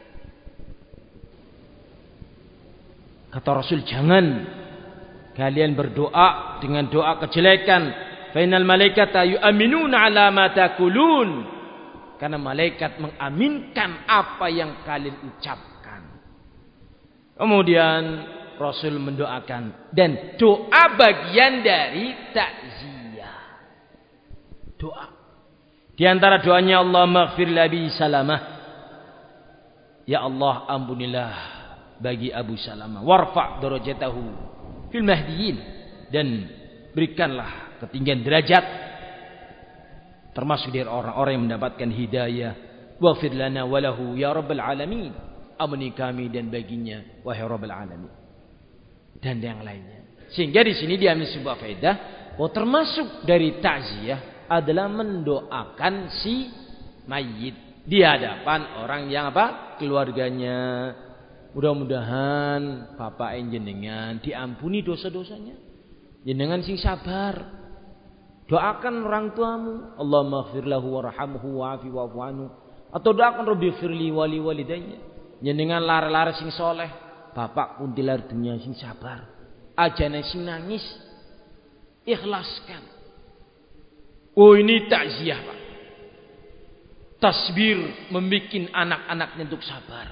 Kata Rasul, jangan kalian berdoa dengan doa kejelekan. Fa innal malaikata yu'minuna 'ala ma taqulun. Karena malaikat mengaminkan apa yang kalian ucapkan. Kemudian Rasul mendoakan, dan doa bagian dari takziah. Doa. Di antara doanya, Allahumma ighfir li Abi Salamah. Ya Allah, ampunilah bagi Abu Salamah. Warfa' darajatahu fil mahdiyin. Dan berikanlah ketinggian derajat termasuk dari orang-orang yang mendapatkan hidayah. Waghfir lana walahu ya rabbal alamin. Ampuni kami dan baginya wahai rabbal alamin. Dan yang lainnya. Sehingga di sini diambil sebuah faedah bahwa termasuk dari takziah adalah mendoakan si mayit di hadapan orang yang apa? Keluarganya. Mudah-mudahan bapak jenengan diampuni dosa-dosanya. Jenengan sing sabar. Doakan orang tuamu, Allahumma ighfir lahu warhamhu wa'afi wa'fu anhu. Atau doakan Rabbi ighfirli wali walidayya. Jenengan lar-lar sing soleh, bapak pun tilar dunia sing sabar. Ajane sing nangis, ikhlaskan. Oh, ini takziah, Pak. Tasbir membuat anak-anaknya untuk sabar.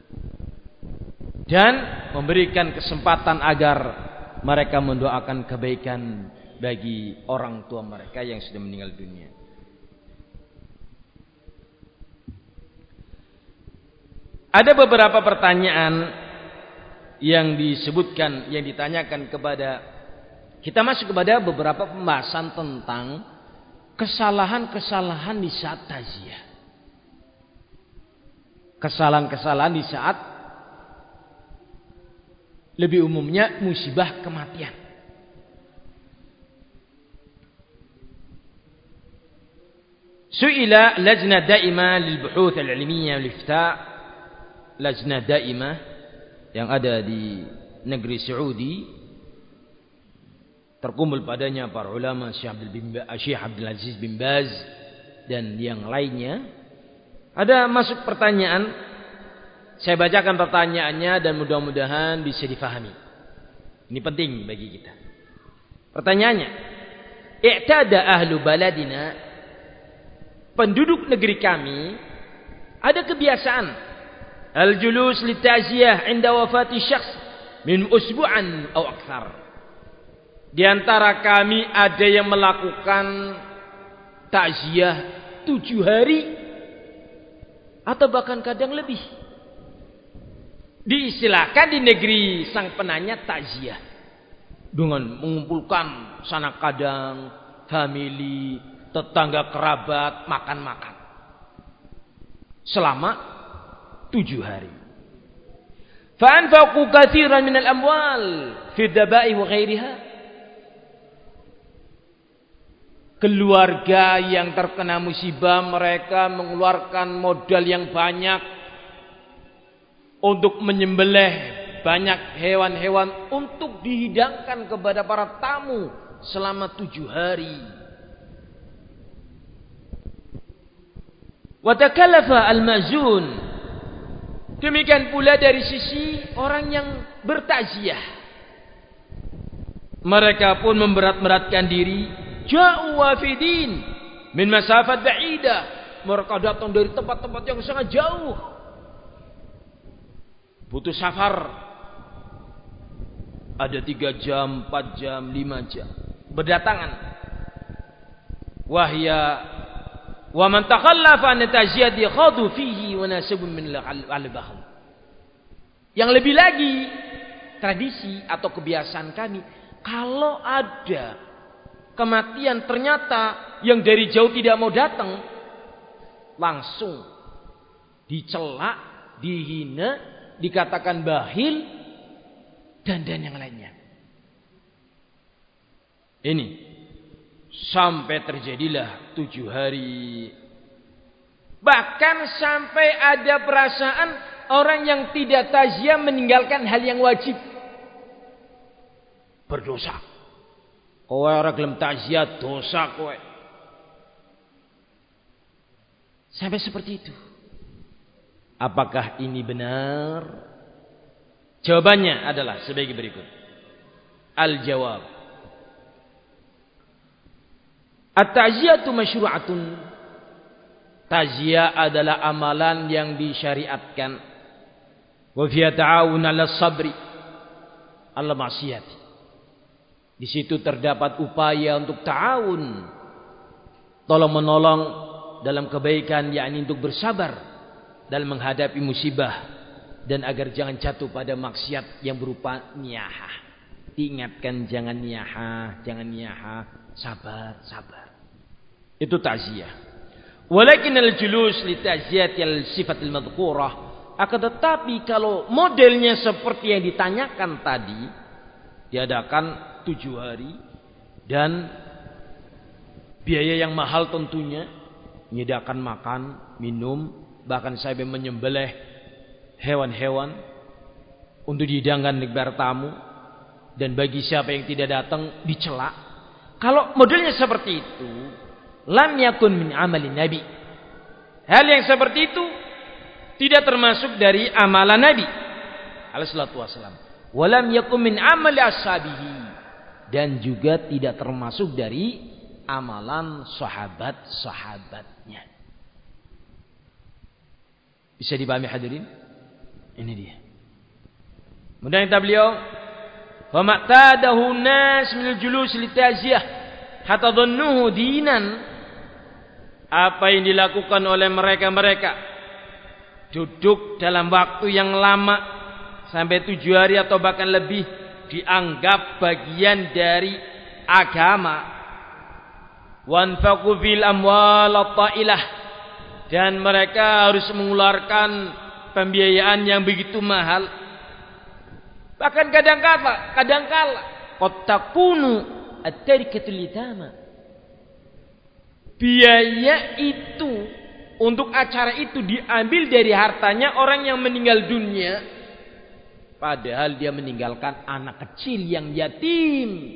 Dan memberikan kesempatan agar mereka mendoakan kebaikan bagi orang tua mereka yang sudah meninggal dunia. Ada beberapa pertanyaan yang disebutkan, yang ditanyakan kepada kita, masuk kepada beberapa pembahasan tentang kesalahan-kesalahan di saat takziah. Kesalahan-kesalahan di saat, lebih umumnya, musibah kematian. Su'ila lajnah daimah lil buhuth al-ilmiyyah wal ifta', lajnah daimah yang ada di negeri Saudi, terkumpul padanya para ulama Syekh Abdul bin Baz, Syekh Abdul Aziz bin Baz dan yang lainnya. Ada masuk pertanyaan, saya bacakan pertanyaannya dan mudah-mudahan bisa difahami. Ini penting bagi kita. Pertanyaannya, i'tada ahlu baladina, penduduk negeri kami ada kebiasaan al-julus li ta'ziyah 'inda wafati syakhs min usbu'an aw akthar. Di antara kami ada yang melakukan takziah tujuh hari atau bahkan kadang lebih. Diistilahkan di negeri sang penanya takziah dengan mengumpulkan sanak kadang, famili, tetangga kerabat, makan-makan selama tujuh hari. Fa'anfaqu katsiran minal amwal fi daba'i wa ghairiha. Keluarga yang terkena musibah, mereka mengeluarkan modal yang banyak untuk menyembelih banyak hewan-hewan untuk dihidangkan kepada para tamu selama tujuh hari. Wa takalafa al-ma'zun. Demikian pula dari sisi orang yang bertakziah. Mereka pun memberat-beratkan diri. Ja'u wafidin min masafat ba'idah. Mereka datang dari tempat-tempat yang sangat jauh. Butuh safar. Ada tiga jam, empat jam, lima jam. Berdatangan. Wahya wa man takhallafa an tajiyati khadu fihi wa nasibun min al-bahl. Yang lebih lagi, tradisi atau kebiasaan kami, kalau ada kematian ternyata yang dari jauh tidak mau datang, langsung dicela, dihina, dikatakan bahil dan dan yang lainnya. Ini sampai terjadilah tujuh hari. Bahkan sampai ada perasaan orang yang tidak takziah meninggalkan hal yang wajib, berdosa. Kowe ora gelem takziah dosa kowe. Sampai seperti itu. Apakah ini benar? Jawabannya adalah sebagai berikut. Al-jawab. At-ta'ziyatu masyru'atun. Ta'ziyah adalah amalan yang disyariatkan. Wa fiha ta'awun 'ala sabri 'ala ma'siyati. Di situ terdapat upaya untuk ta'awun, tolong menolong dalam kebaikan, yakni untuk bersabar dalam menghadapi musibah dan agar jangan jatuh pada maksiat yang berupa niyahah. Diingatkan jangan niyahah, jangan niyahah, sabar, sabar. Itu ta'ziyah. Walakin al-julus li ta'ziyati al-sifat al-madhkurah. Akan tetapi kalau modelnya seperti yang ditanyakan tadi, diadakan tujuh hari dan biaya yang mahal tentunya, menyediakan makan, minum, bahkan sampai menyembelih hewan-hewan untuk dihidangkan kepada tamu, dan bagi siapa yang tidak datang dicela. Kalau modelnya seperti itu, lam yakun min amalin nabi. Hal yang seperti itu tidak termasuk dari amalan Nabi alaihi salatu wasallam. Walam yakun min amali ashabihi, dan juga tidak termasuk dari amalan sahabat-sahabatnya. Bisa dipahami hadirin? Ini dia. Kemudian kata beliau, "Wa ma'tadahu nas min al-julus li ta'ziyah hatta dhannuhu dinan." Apa yang dilakukan oleh mereka-mereka duduk dalam waktu yang lama sampai tujuh hari atau bahkan lebih, dianggap bagian dari agama. Wanfaqu fil amwal at-ta'ilah, dan mereka harus mengeluarkan pembiayaan yang begitu mahal. Bahkan kadang-kala kadang-kala qad takunu at-tarikatul litama. Biaya itu untuk acara itu diambil dari hartanya orang yang meninggal dunia, padahal dia meninggalkan anak kecil yang yatim.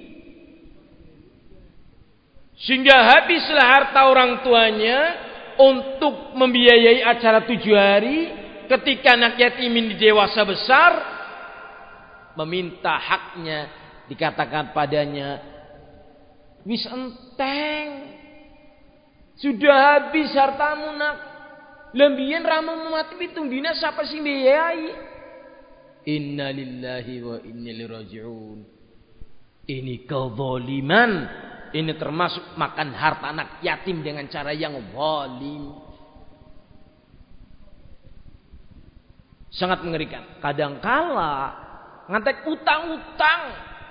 Sehingga habislah harta orang tuanya untuk membiayai acara tujuh hari. Ketika anak yatim ini dewasa besar, meminta haknya, dikatakan padanya, wis enteng, sudah habis hartamu nak. Lembian ramu mati pitung dina siapa sih biayai? Inna lillahi wa inna ilaihi raji'un. Ini kezaliman. Ini termasuk makan harta anak yatim dengan cara yang zalim. Sangat mengerikan. Kadangkala ngantek utang-utang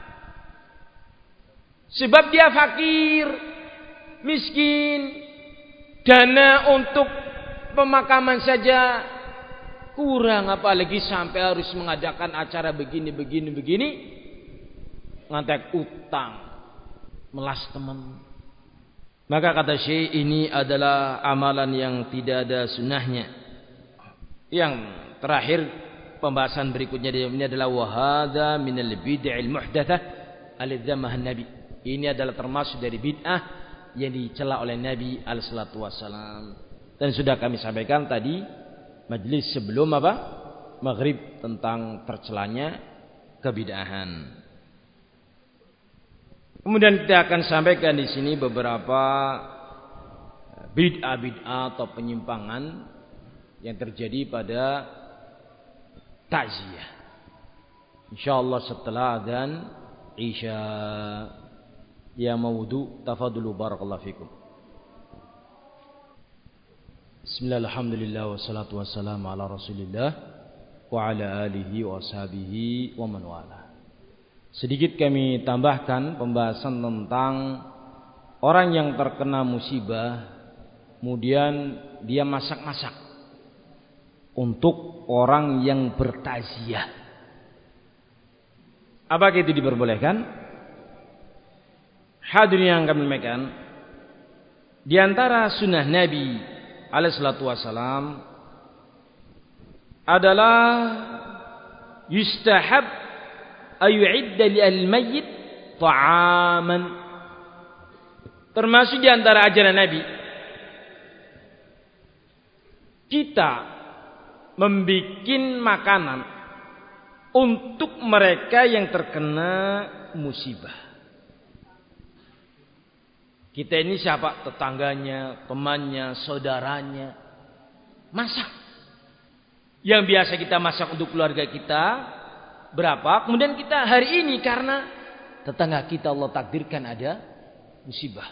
sebab dia fakir, miskin, dana untuk pemakaman saja kurang, apalagi sampai harus mengadakan acara begini begini begini, ngantek utang, melas teman. Maka kata Syekh, ini adalah amalan yang tidak ada sunnahnya. Yang terakhir pembahasan berikutnya ini adalah wahada minal bid'il muhdatsah al-dzamah nabi. Ini adalah termasuk dari bid'ah yang dicela oleh Nabi alaihi salatu wasallam. Dan sudah kami sampaikan tadi majelis sebelum apa? Maghrib, tentang tercelanya kebid'ahan. Kemudian kita akan sampaikan di sini beberapa bid'ah-bid'ah atau penyimpangan yang terjadi pada takziah. Insyaallah setelah adzan Isya. Ya mawdu tafadhulu barakallahu fikum. Bismillah, alhamdulillah, wassalatu wassalamu ala rasulillah wa ala alihi wa sahbihi wa man wala. Sedikit kami tambahkan pembahasan tentang orang yang terkena musibah, kemudian dia masak-masak untuk orang yang bertakziah. Apakah itu diperbolehkan? Hadirin yang kami muliakan, di antara sunnah Nabi alaihi salatu wasalam adalah yustahab ayu'idda li al-mayyit ta'aman. Termasuk di antara ajaran Nabi kita membuat makanan untuk mereka yang terkena musibah. Kita ini siapa? Tetangganya, temannya, saudaranya. Masak. Yang biasa kita masak untuk keluarga kita berapa? Kemudian kita hari ini karena tetangga kita Allah takdirkan ada musibah.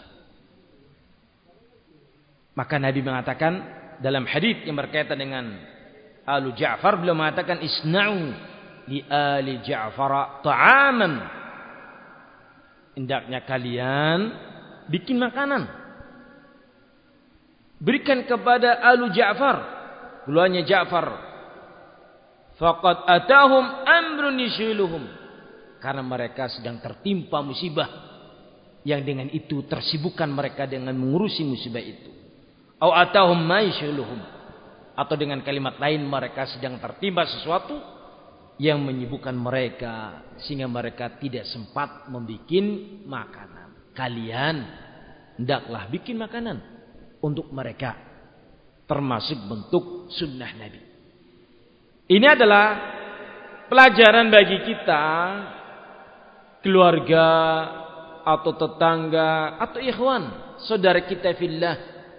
Maka Nabi mengatakan dalam hadis yang berkaitan dengan Alu Ja'far, beliau mengatakan isna'u li ali Ja'far ta'aman. Hendaknya kalian bikin makanan. Berikan kepada Alu Ja'far, keluarnya Ja'far. Faqad atahum amrun yushiluhum. Karena mereka sedang tertimpa musibah. Yang dengan itu tersibukkan mereka dengan mengurusi musibah itu. Au atahum ma yushiluhum. Atau dengan kalimat lain mereka sedang tertimpa sesuatu yang menyibukkan mereka. Sehingga mereka tidak sempat membuat makanan. Kalian hendaklah bikin makanan untuk mereka. Termasuk bentuk sunnah Nabi. Ini adalah pelajaran bagi kita, keluarga atau tetangga atau ikhwan, saudara kita fillah,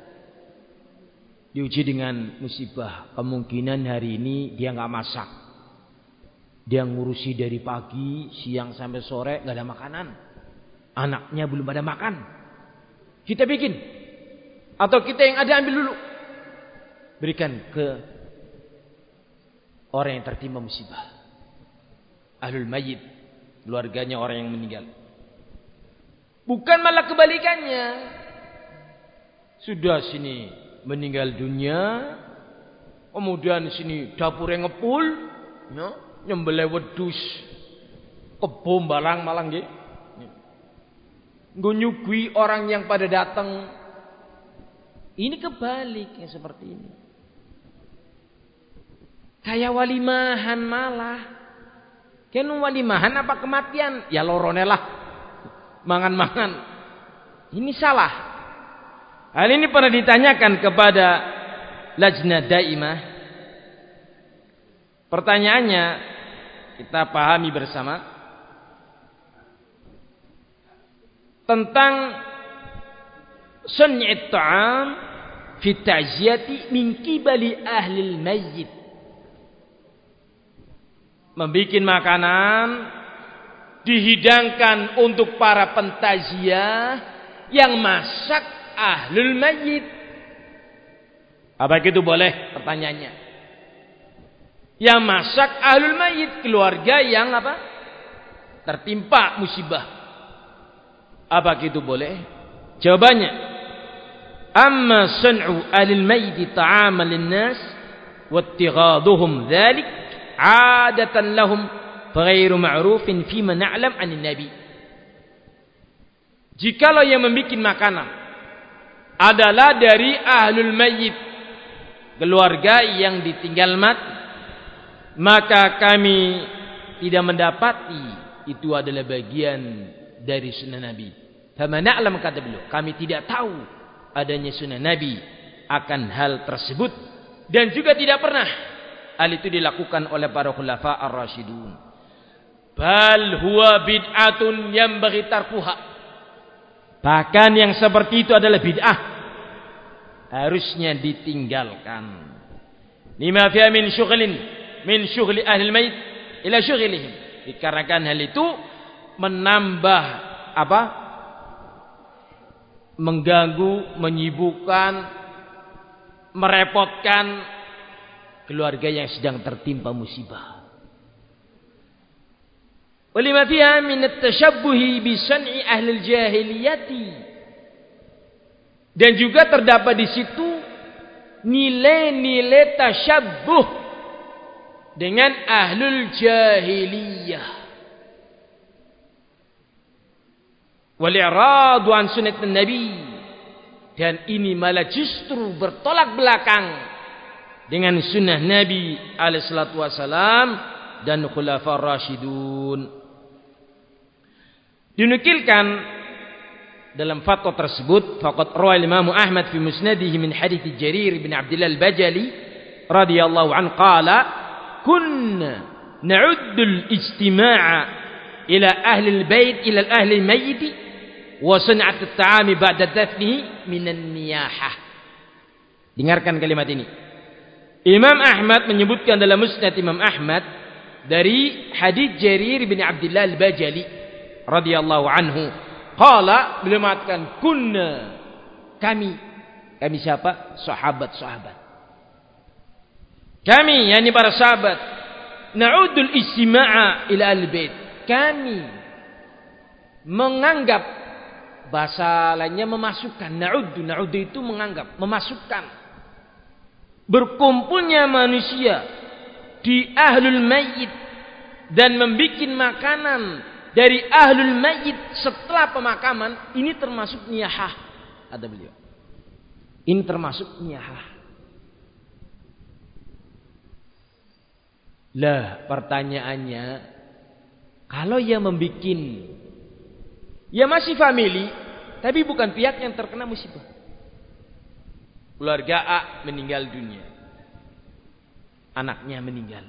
diuji dengan musibah. Kemungkinan hari ini dia nggak masak, dia ngurusi dari pagi, siang sampai sore nggak ada makanan, anaknya belum ada makan. Kita bikin, atau kita yang ada ambil dulu, berikan ke orang yang tertimpa musibah, ahlul mayyit, keluarganya orang yang meninggal. Bukan malah kebalikannya. Sudah sini meninggal dunia, kemudian sini dapurnya ngepul, ya, nyembelih wedhus, kebom barang malang nggih. Nggo nyugui orang yang pada datang. Ini kebalik yang seperti ini. Kayak walimahan malah. Kan walimahan apa kematian? Ya lorone lah. Mangan-mangan. Ini salah. Hal ini pernah ditanyakan kepada Lajnah Daimah. Pertanyaannya kita pahami bersama tentang sun'at ta'am fi ta'ziyati min qibali ahli al-mayyit. Membikin makanan dihidangkan untuk para pentaziah yang masak ahlul mayyit. Apa itu boleh? Pertanyaannya. Yang masak ahlul mayyit, keluarga yang apa? Tertimpa musibah. Apa itu boleh? Jawabannya, amma sun'u ahlul mayyit ta'aman lin-nas wattighaduhum dzalik adatan lahum ghairu ma'rufin fima na'lam 'anil nabi. Jikalau yang membuat makanan adalah dari ahlul mayyit, keluarga yang ditinggal mati, maka kami tidak mendapati itu adalah bagian dari sunnah Nabi. Fama na'lam, kata beliau, kami tidak tahu adanya sunnah Nabi akan hal tersebut, dan juga tidak pernah hal itu dilakukan oleh para khulafa ar-rasyidun. Bal huwa bid'atun yanbaghi tarkuha. Bahkan yang seperti itu adalah bid'ah, harusnya ditinggalkan. Lima fiha min syughlin min syughli ahli al-mayt ila syughlihim. Dikarenakan hal itu menambah apa? Mengganggu, menyibukkan, merepotkan keluarga yang sedang tertimpa musibah. Walima fiha min at-tashabbuhi bi san'i ahli al-jahiliyati. Dan juga terdapat di situ nilai-nilai tasyabbuh dengan ahlul jahiliyah. Wal i'radu an sunnah Nabi. Dan ini malah justru bertolak belakang dengan sunnah Nabi alaihi salatu wasalam dan khulafa rasyidun. Dinukilkan dalam fatwa tersebut, faqad rawa Imam Ahmad fi musnadihi min hadits Jarir bin Abdullah al-Bajali radhiyallahu anhu qala kunna na'uddul ijtima'a ila ahli al-bait ila ahli al-mayyit wa san'at at-ta'ami ba'da dafnihi minan niyahah. Dengarkan kalimat ini. Imam Ahmad menyebutkan dalam Musnad Imam Ahmad dari hadis Jarir bin Abdullah al-Bajali radhiyallahu anhu, qala, beliau mengatakan kunna, kami, kami siapa? Sahabat-sahabat. Kami, yakni para sahabat, na'udul istima'a ila al-bait. Kami menganggap, bahasa lainnya memasukkan, na'uddu, na'uddu itu menganggap, memasukkan berkumpulnya manusia di ahlul mayyit dan membuat makanan dari ahlul mayyit setelah pemakaman, ini termasuk niyahah, kata beliau. Ini termasuk niyahah. Lah, pertanyaannya, kalau yang membuat, ya masih family, tapi bukan pihak yang terkena musibah. Keluarga A meninggal dunia, anaknya meninggal,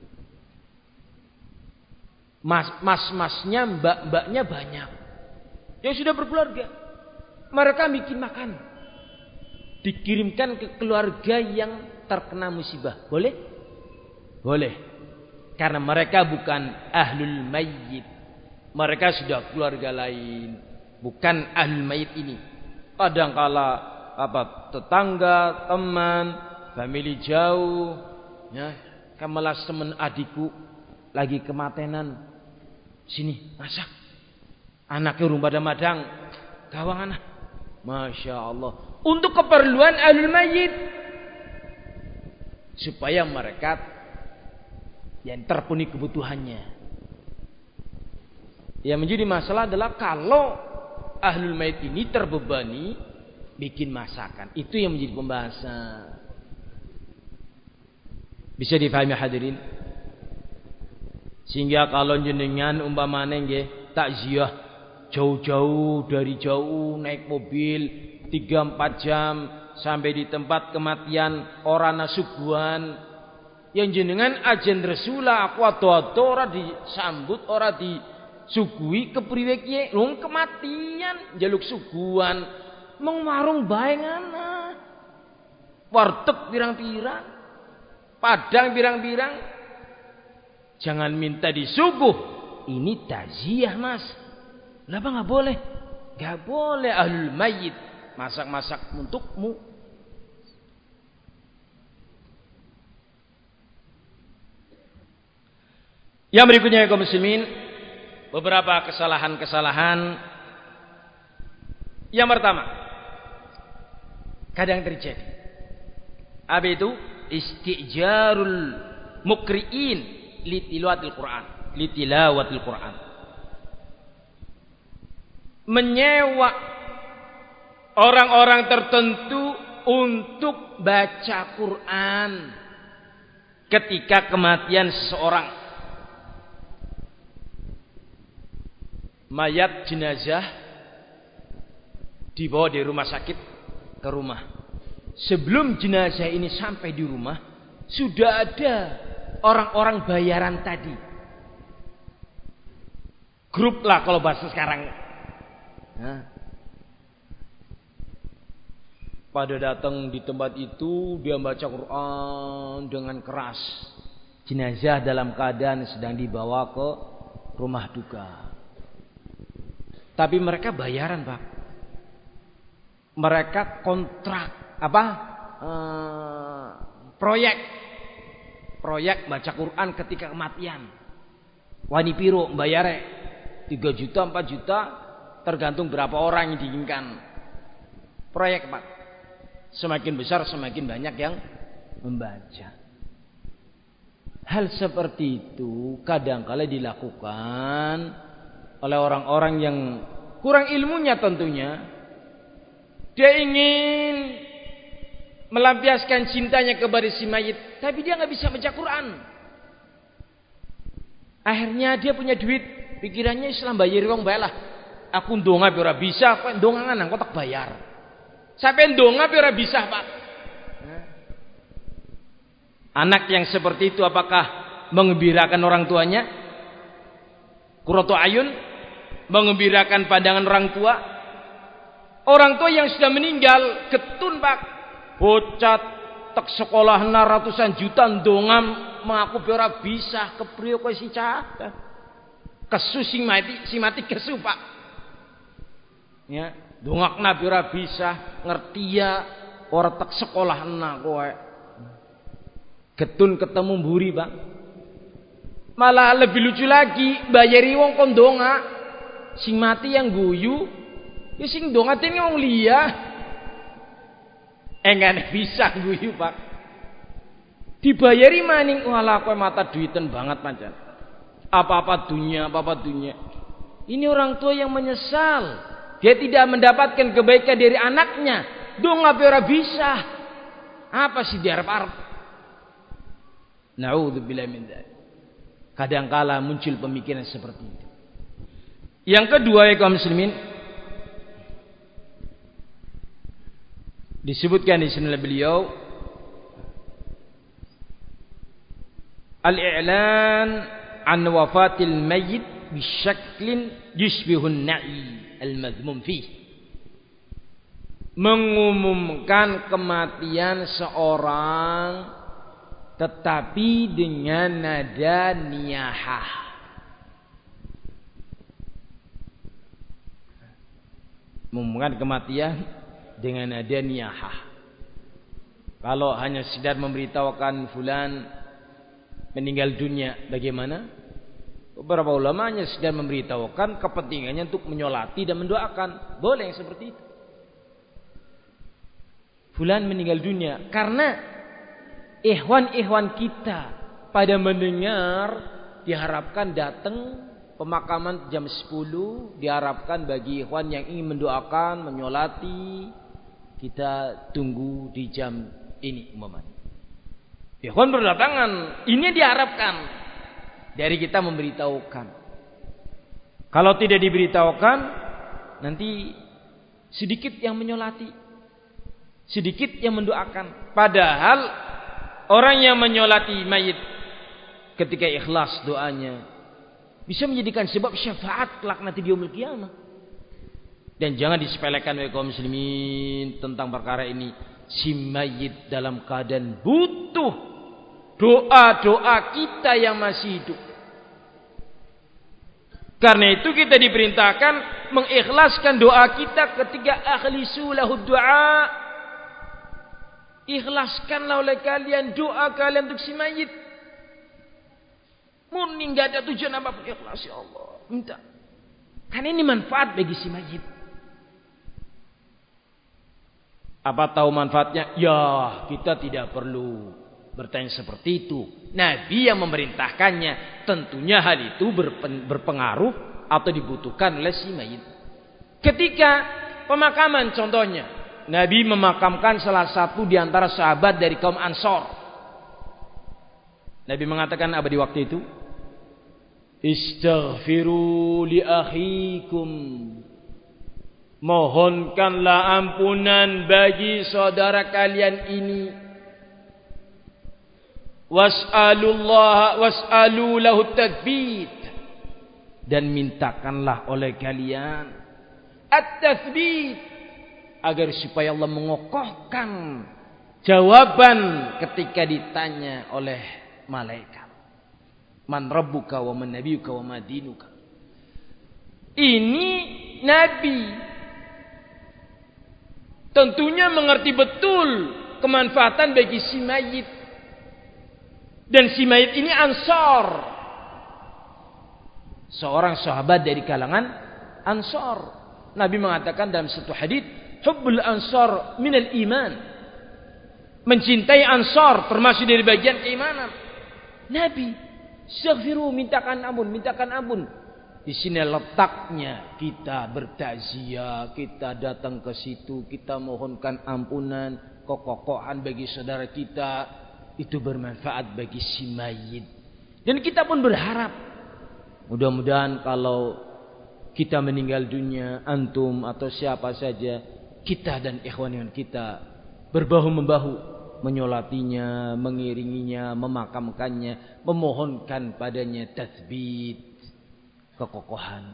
mas mas masnya mbak mbaknya banyak yang sudah berkeluarga, mereka bikin makan, dikirimkan ke keluarga yang terkena musibah, boleh? Boleh, karena mereka bukan ahlul mayyit, mereka sudah keluarga lain, bukan ahlul mayyit ini. Kadangkala apa, tetangga, teman, family jauh, ya, kemelas teman adikku lagi kematenan, sini masak, anaknya rumah pada madang, gawang anak, masya Allah, untuk keperluan ahlul mayyit, supaya mereka yang terpenuhi kebutuhannya. Yang menjadi masalah adalah kalau ahlul mayyit ini terbebani bikin masakan, itu yang menjadi pembahasan. Bisa difahami hadirin? Sehingga kalau jenengan umpamane nggih takziah jauh-jauh dari jauh naik mobil tiga empat jam sampai di tempat kematian orang nasuguhan, yang jenengan ajen resula aku ado-ado ora disambut, ora disuguhi kepriwe kiye, lho kematian njaluk suguhan. Meng warung bae ngana, warteg pirang-pirang, padang pirang-pirang, jangan minta disuguh. Ini takziah mas, kenapa nggak boleh? Nggak boleh ahlul mayyit masak-masak untukmu. Yang berikutnya ya kaum muslimin, beberapa kesalahan-kesalahan. Yang pertama, kadang terjadi apa itu? Istijarul mukri'in litilawatil Quran, litilawatil Quran. Menyewa orang-orang tertentu untuk baca Quran ketika kematian seseorang. Mayat jenazah dibawa dari rumah sakit ke rumah. Sebelum jenazah ini sampai di rumah, sudah ada orang-orang bayaran tadi. Grup lah kalau bahasa sekarang. Nah, pada datang di tempat itu, dia baca Quran dengan keras. Jenazah dalam keadaan sedang dibawa ke rumah duka. Tapi mereka bayaran, Pak. Mereka kontrak apa eh, proyek proyek baca Quran ketika kematian. Wani piro bayare tiga juta empat juta tergantung berapa orang yang diinginkan. Proyek Pak, semakin besar semakin banyak yang membaca. Hal seperti itu kadang-kala dilakukan oleh orang-orang yang kurang ilmunya tentunya. Dia ingin melampiaskan cintanya kepada si mayit, tapi dia nggak bisa baca Quran. Akhirnya dia punya duit, pikirannya Islam bayar wong bae lah. Aku ndonga ora bisa, kok ndonga nang kok tak bayar. Sampai ndonga ora bisa, Pak. Anak yang seperti itu apakah mengembirakan orang tuanya? Qurratu ayun, mengembirakan pandangan orang tua? Orang tua yang sudah meninggal getun Pak, bocat tek sekolah ratusan juta dongam mengaku ora bisa kepriyo kowe si cah. Kesu sing mati, sing mati kesu Pak. Ya, dongakna ora bisa, ngerti ya ora tek sekolah na kowe. Getun ketemu mburi Pak. Malah lebih lucu lagi, bayari wong kon donga, sing mati yang guyu, ya sing donga tene wong liya. Enggak bisa guyu Pak. Dibayari maning walah kowe mata duiten banget pancen. Apa-apa dunia, apa-apa dunia. Ini orang tua yang menyesal. Dia tidak mendapatkan kebaikan dari anaknya. Donga ora bisa. Apa sih diharap-harap? Na'udzubillah min dzalik. Kadangkala muncul pemikiran seperti itu. Yang kedua ya kaum muslimin, disebutkan di sini oleh beliau al-i'lan an wafatil mayyit bisyaklin yusbihun na'i al-madhmum fih. Mengumumkan kematian seorang tetapi dengan nada niyahah. Mengumumkan kematian dengan nada niyahah. Kalau hanya sekedar memberitahukan fulan meninggal dunia, bagaimana? Beberapa ulama hanya sekedar memberitahukan kepentingannya untuk menyolati dan mendoakan. Boleh yang seperti itu. Fulan meninggal dunia karena ikhwan-ikhwan kita pada mendengar diharapkan datang pemakaman jam sepuluh, diharapkan bagi ikhwan yang ingin mendoakan, menyolati, kita tunggu di jam ini umpamanya. Ikhwan berdatangan, ini diharapkan dari kita memberitahukan. Kalau tidak diberitahukan, nanti sedikit yang menyolati, sedikit yang mendoakan. Padahal orang yang menyolati mayit ketika ikhlas doanya bisa menjadikan sebab syafaat kelak nanti di yaumul qiyamah. Dan jangan disepelekan oleh kaum muslimin tentang perkara ini. Si mayit dalam keadaan butuh doa-doa kita yang masih hidup. Karena itu kita diperintahkan mengikhlaskan doa kita ketika akhlisu lahu du'a. Ikhlaskanlah oleh kalian doa kalian untuk si mayit. Murni enggak ada tujuan apapun, ikhlas ya Allah. Minta. Karena ini manfaat bagi si mayit. Apa tahu manfaatnya? Ya, kita tidak perlu bertanya seperti itu. Nabi yang memerintahkannya. Tentunya hal itu berpengaruh atau dibutuhkan oleh si mayit. Ketika pemakaman contohnya, Nabi memakamkan salah satu di antara sahabat dari kaum Ansor. Nabi mengatakan apa di waktu itu? Istaghfiru li akhikum. Mohonkanlah ampunan bagi saudara kalian ini. Was'alullaha was'alu lahu tathbit. Dan mintakanlah oleh kalian at-tathbit. Agar supaya Allah mengokohkan jawaban ketika ditanya oleh malaikat. Man rabbuka wa man nabiyuka wa ma dinuka. Ini Nabi tentunya mengerti betul kemanfaatan bagi si mayit. Dan si mayit ini Ansor. Seorang sahabat dari kalangan Ansor. Nabi mengatakan dalam satu hadits, hubbul ansar minal iman. Mencintai Ansar termasuk dari bagian keimanan. Nabi, astaghfiru, mintakan ampun, mintakan ampun. Di sini letaknya kita bertakziah, kita datang ke situ, kita mohonkan ampunan, kekokohan bagi saudara kita, itu bermanfaat bagi si mayit. Dan kita pun berharap, mudah-mudahan kalau kita meninggal dunia, antum atau siapa saja, kita dan ikhwan-ikhwan kita berbahu membahu menyolatinya, mengiringinya, memakamkannya, memohonkan padanya tathbit, kekokohan.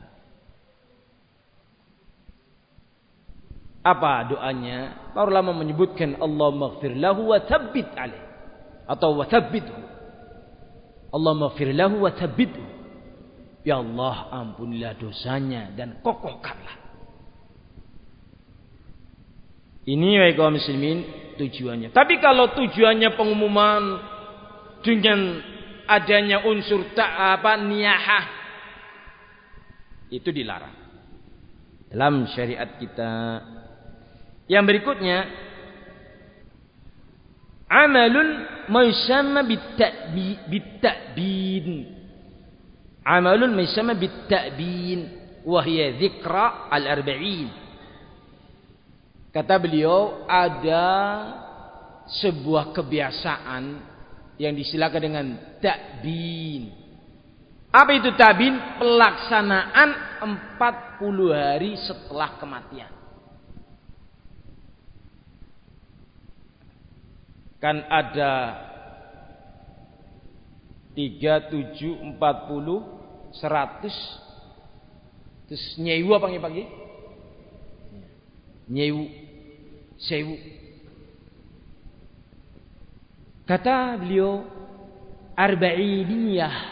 Apa doanya? Para ulama menyebutkan Allahumma ighfir lahu wa tsabbit alaih, atau wa tsabbithu. Allahumma ighfir lahu wa tsabbithu. Ya Allah, ampunilah dosanya dan kokohkanlah. Ini ya kaum muslimin tujuannya. Tapi kalau tujuannya pengumuman dengan adanya unsur tak apa niyahah, itu dilarang dalam syariat kita. Yang berikutnya, amalun mayusamma bit-ta'bin. Amalun mayusamma bit-ta'bin wa hiya dzikra al-arba'in. Kata beliau, ada sebuah kebiasaan yang disilakan dengan ta'bin. Apa itu ta'bin? Pelaksanaan empat puluh hari setelah kematian. Kan ada tiga, tujuh, empat puluh, seratus. Terus nyewu apa pagi? Nyewu, sewu. Kata beliau, arba'iniyah.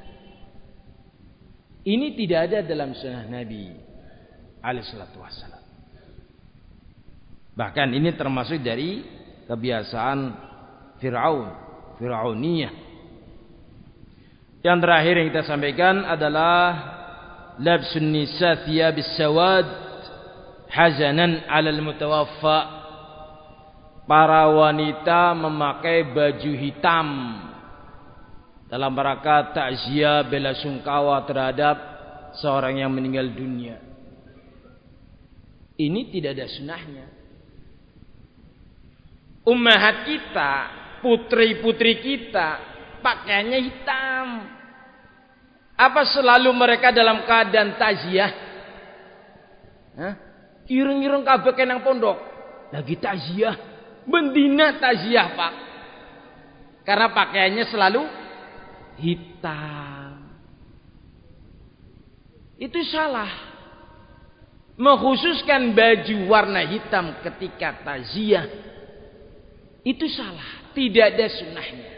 Ini tidak ada dalam sunnah Nabi alaihi salatu wassalam. Bahkan ini termasuk dari kebiasaan Fir'aun, Fir'auniyah. Yang terakhir yang kita sampaikan adalah labsun nisa thiyabis sawad hazanan 'alal mutawaffa. Para wanita memakai baju hitam dalam rangka takziah bela sungkawa terhadap seorang yang meninggal dunia. Ini tidak ada sunnahnya. Ummahat kita, putri-putri kita, pakaiannya hitam. Apa selalu mereka dalam keadaan takziah? Ireng-ireng kabeh kenang pondok, lagi takziah, bendina takziah, Pak. Karena pakaiannya selalu hitam. Itu salah. Mengkhususkan baju warna hitam ketika takziah, itu salah. Tidak ada sunnahnya.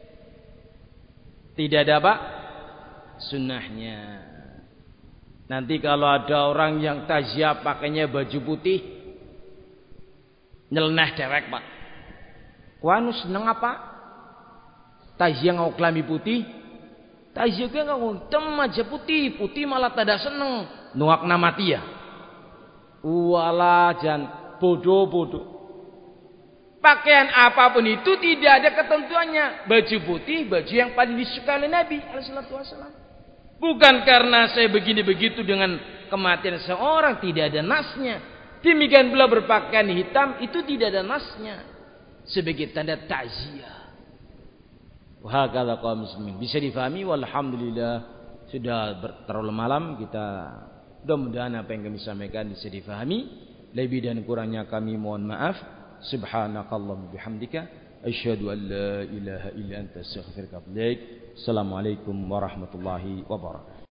Tidak ada apa? Sunnahnya. Nanti kalau ada orang yang takziah pakainya baju putih, nyeleneh dewek, Pak. Kuanu seneng apa? Takziah ngau kelambi putih. Takziah gue ngau hitam aja putih, putih malah tada seneng. Nuak nama tia. Walah jan bodoh-bodoh. Pakaian apapun itu tidak ada ketentuannya. Baju putih, baju yang paling disukai oleh Nabi alaihi salatu wasallam. Bukan karena saya begini begitu dengan kematian seorang, tidak ada nasnya. Demikian pula berpakaian hitam itu tidak ada nasnya sebagai tanda takziah. Wah, kalau kaum muslimin bisa difahami. Walhamdulillah sudah terlalu malam. Kita mudah-mudahan apa yang kami sampaikan bisa difahami. Lebih dan kurangnya kami mohon maaf. Subhanakallahumma bihamdika asyhadu an la ilaha illa anta astaghfiruka wa atubu ilaik. Assalamualaikum warahmatullahi wabarakatuh.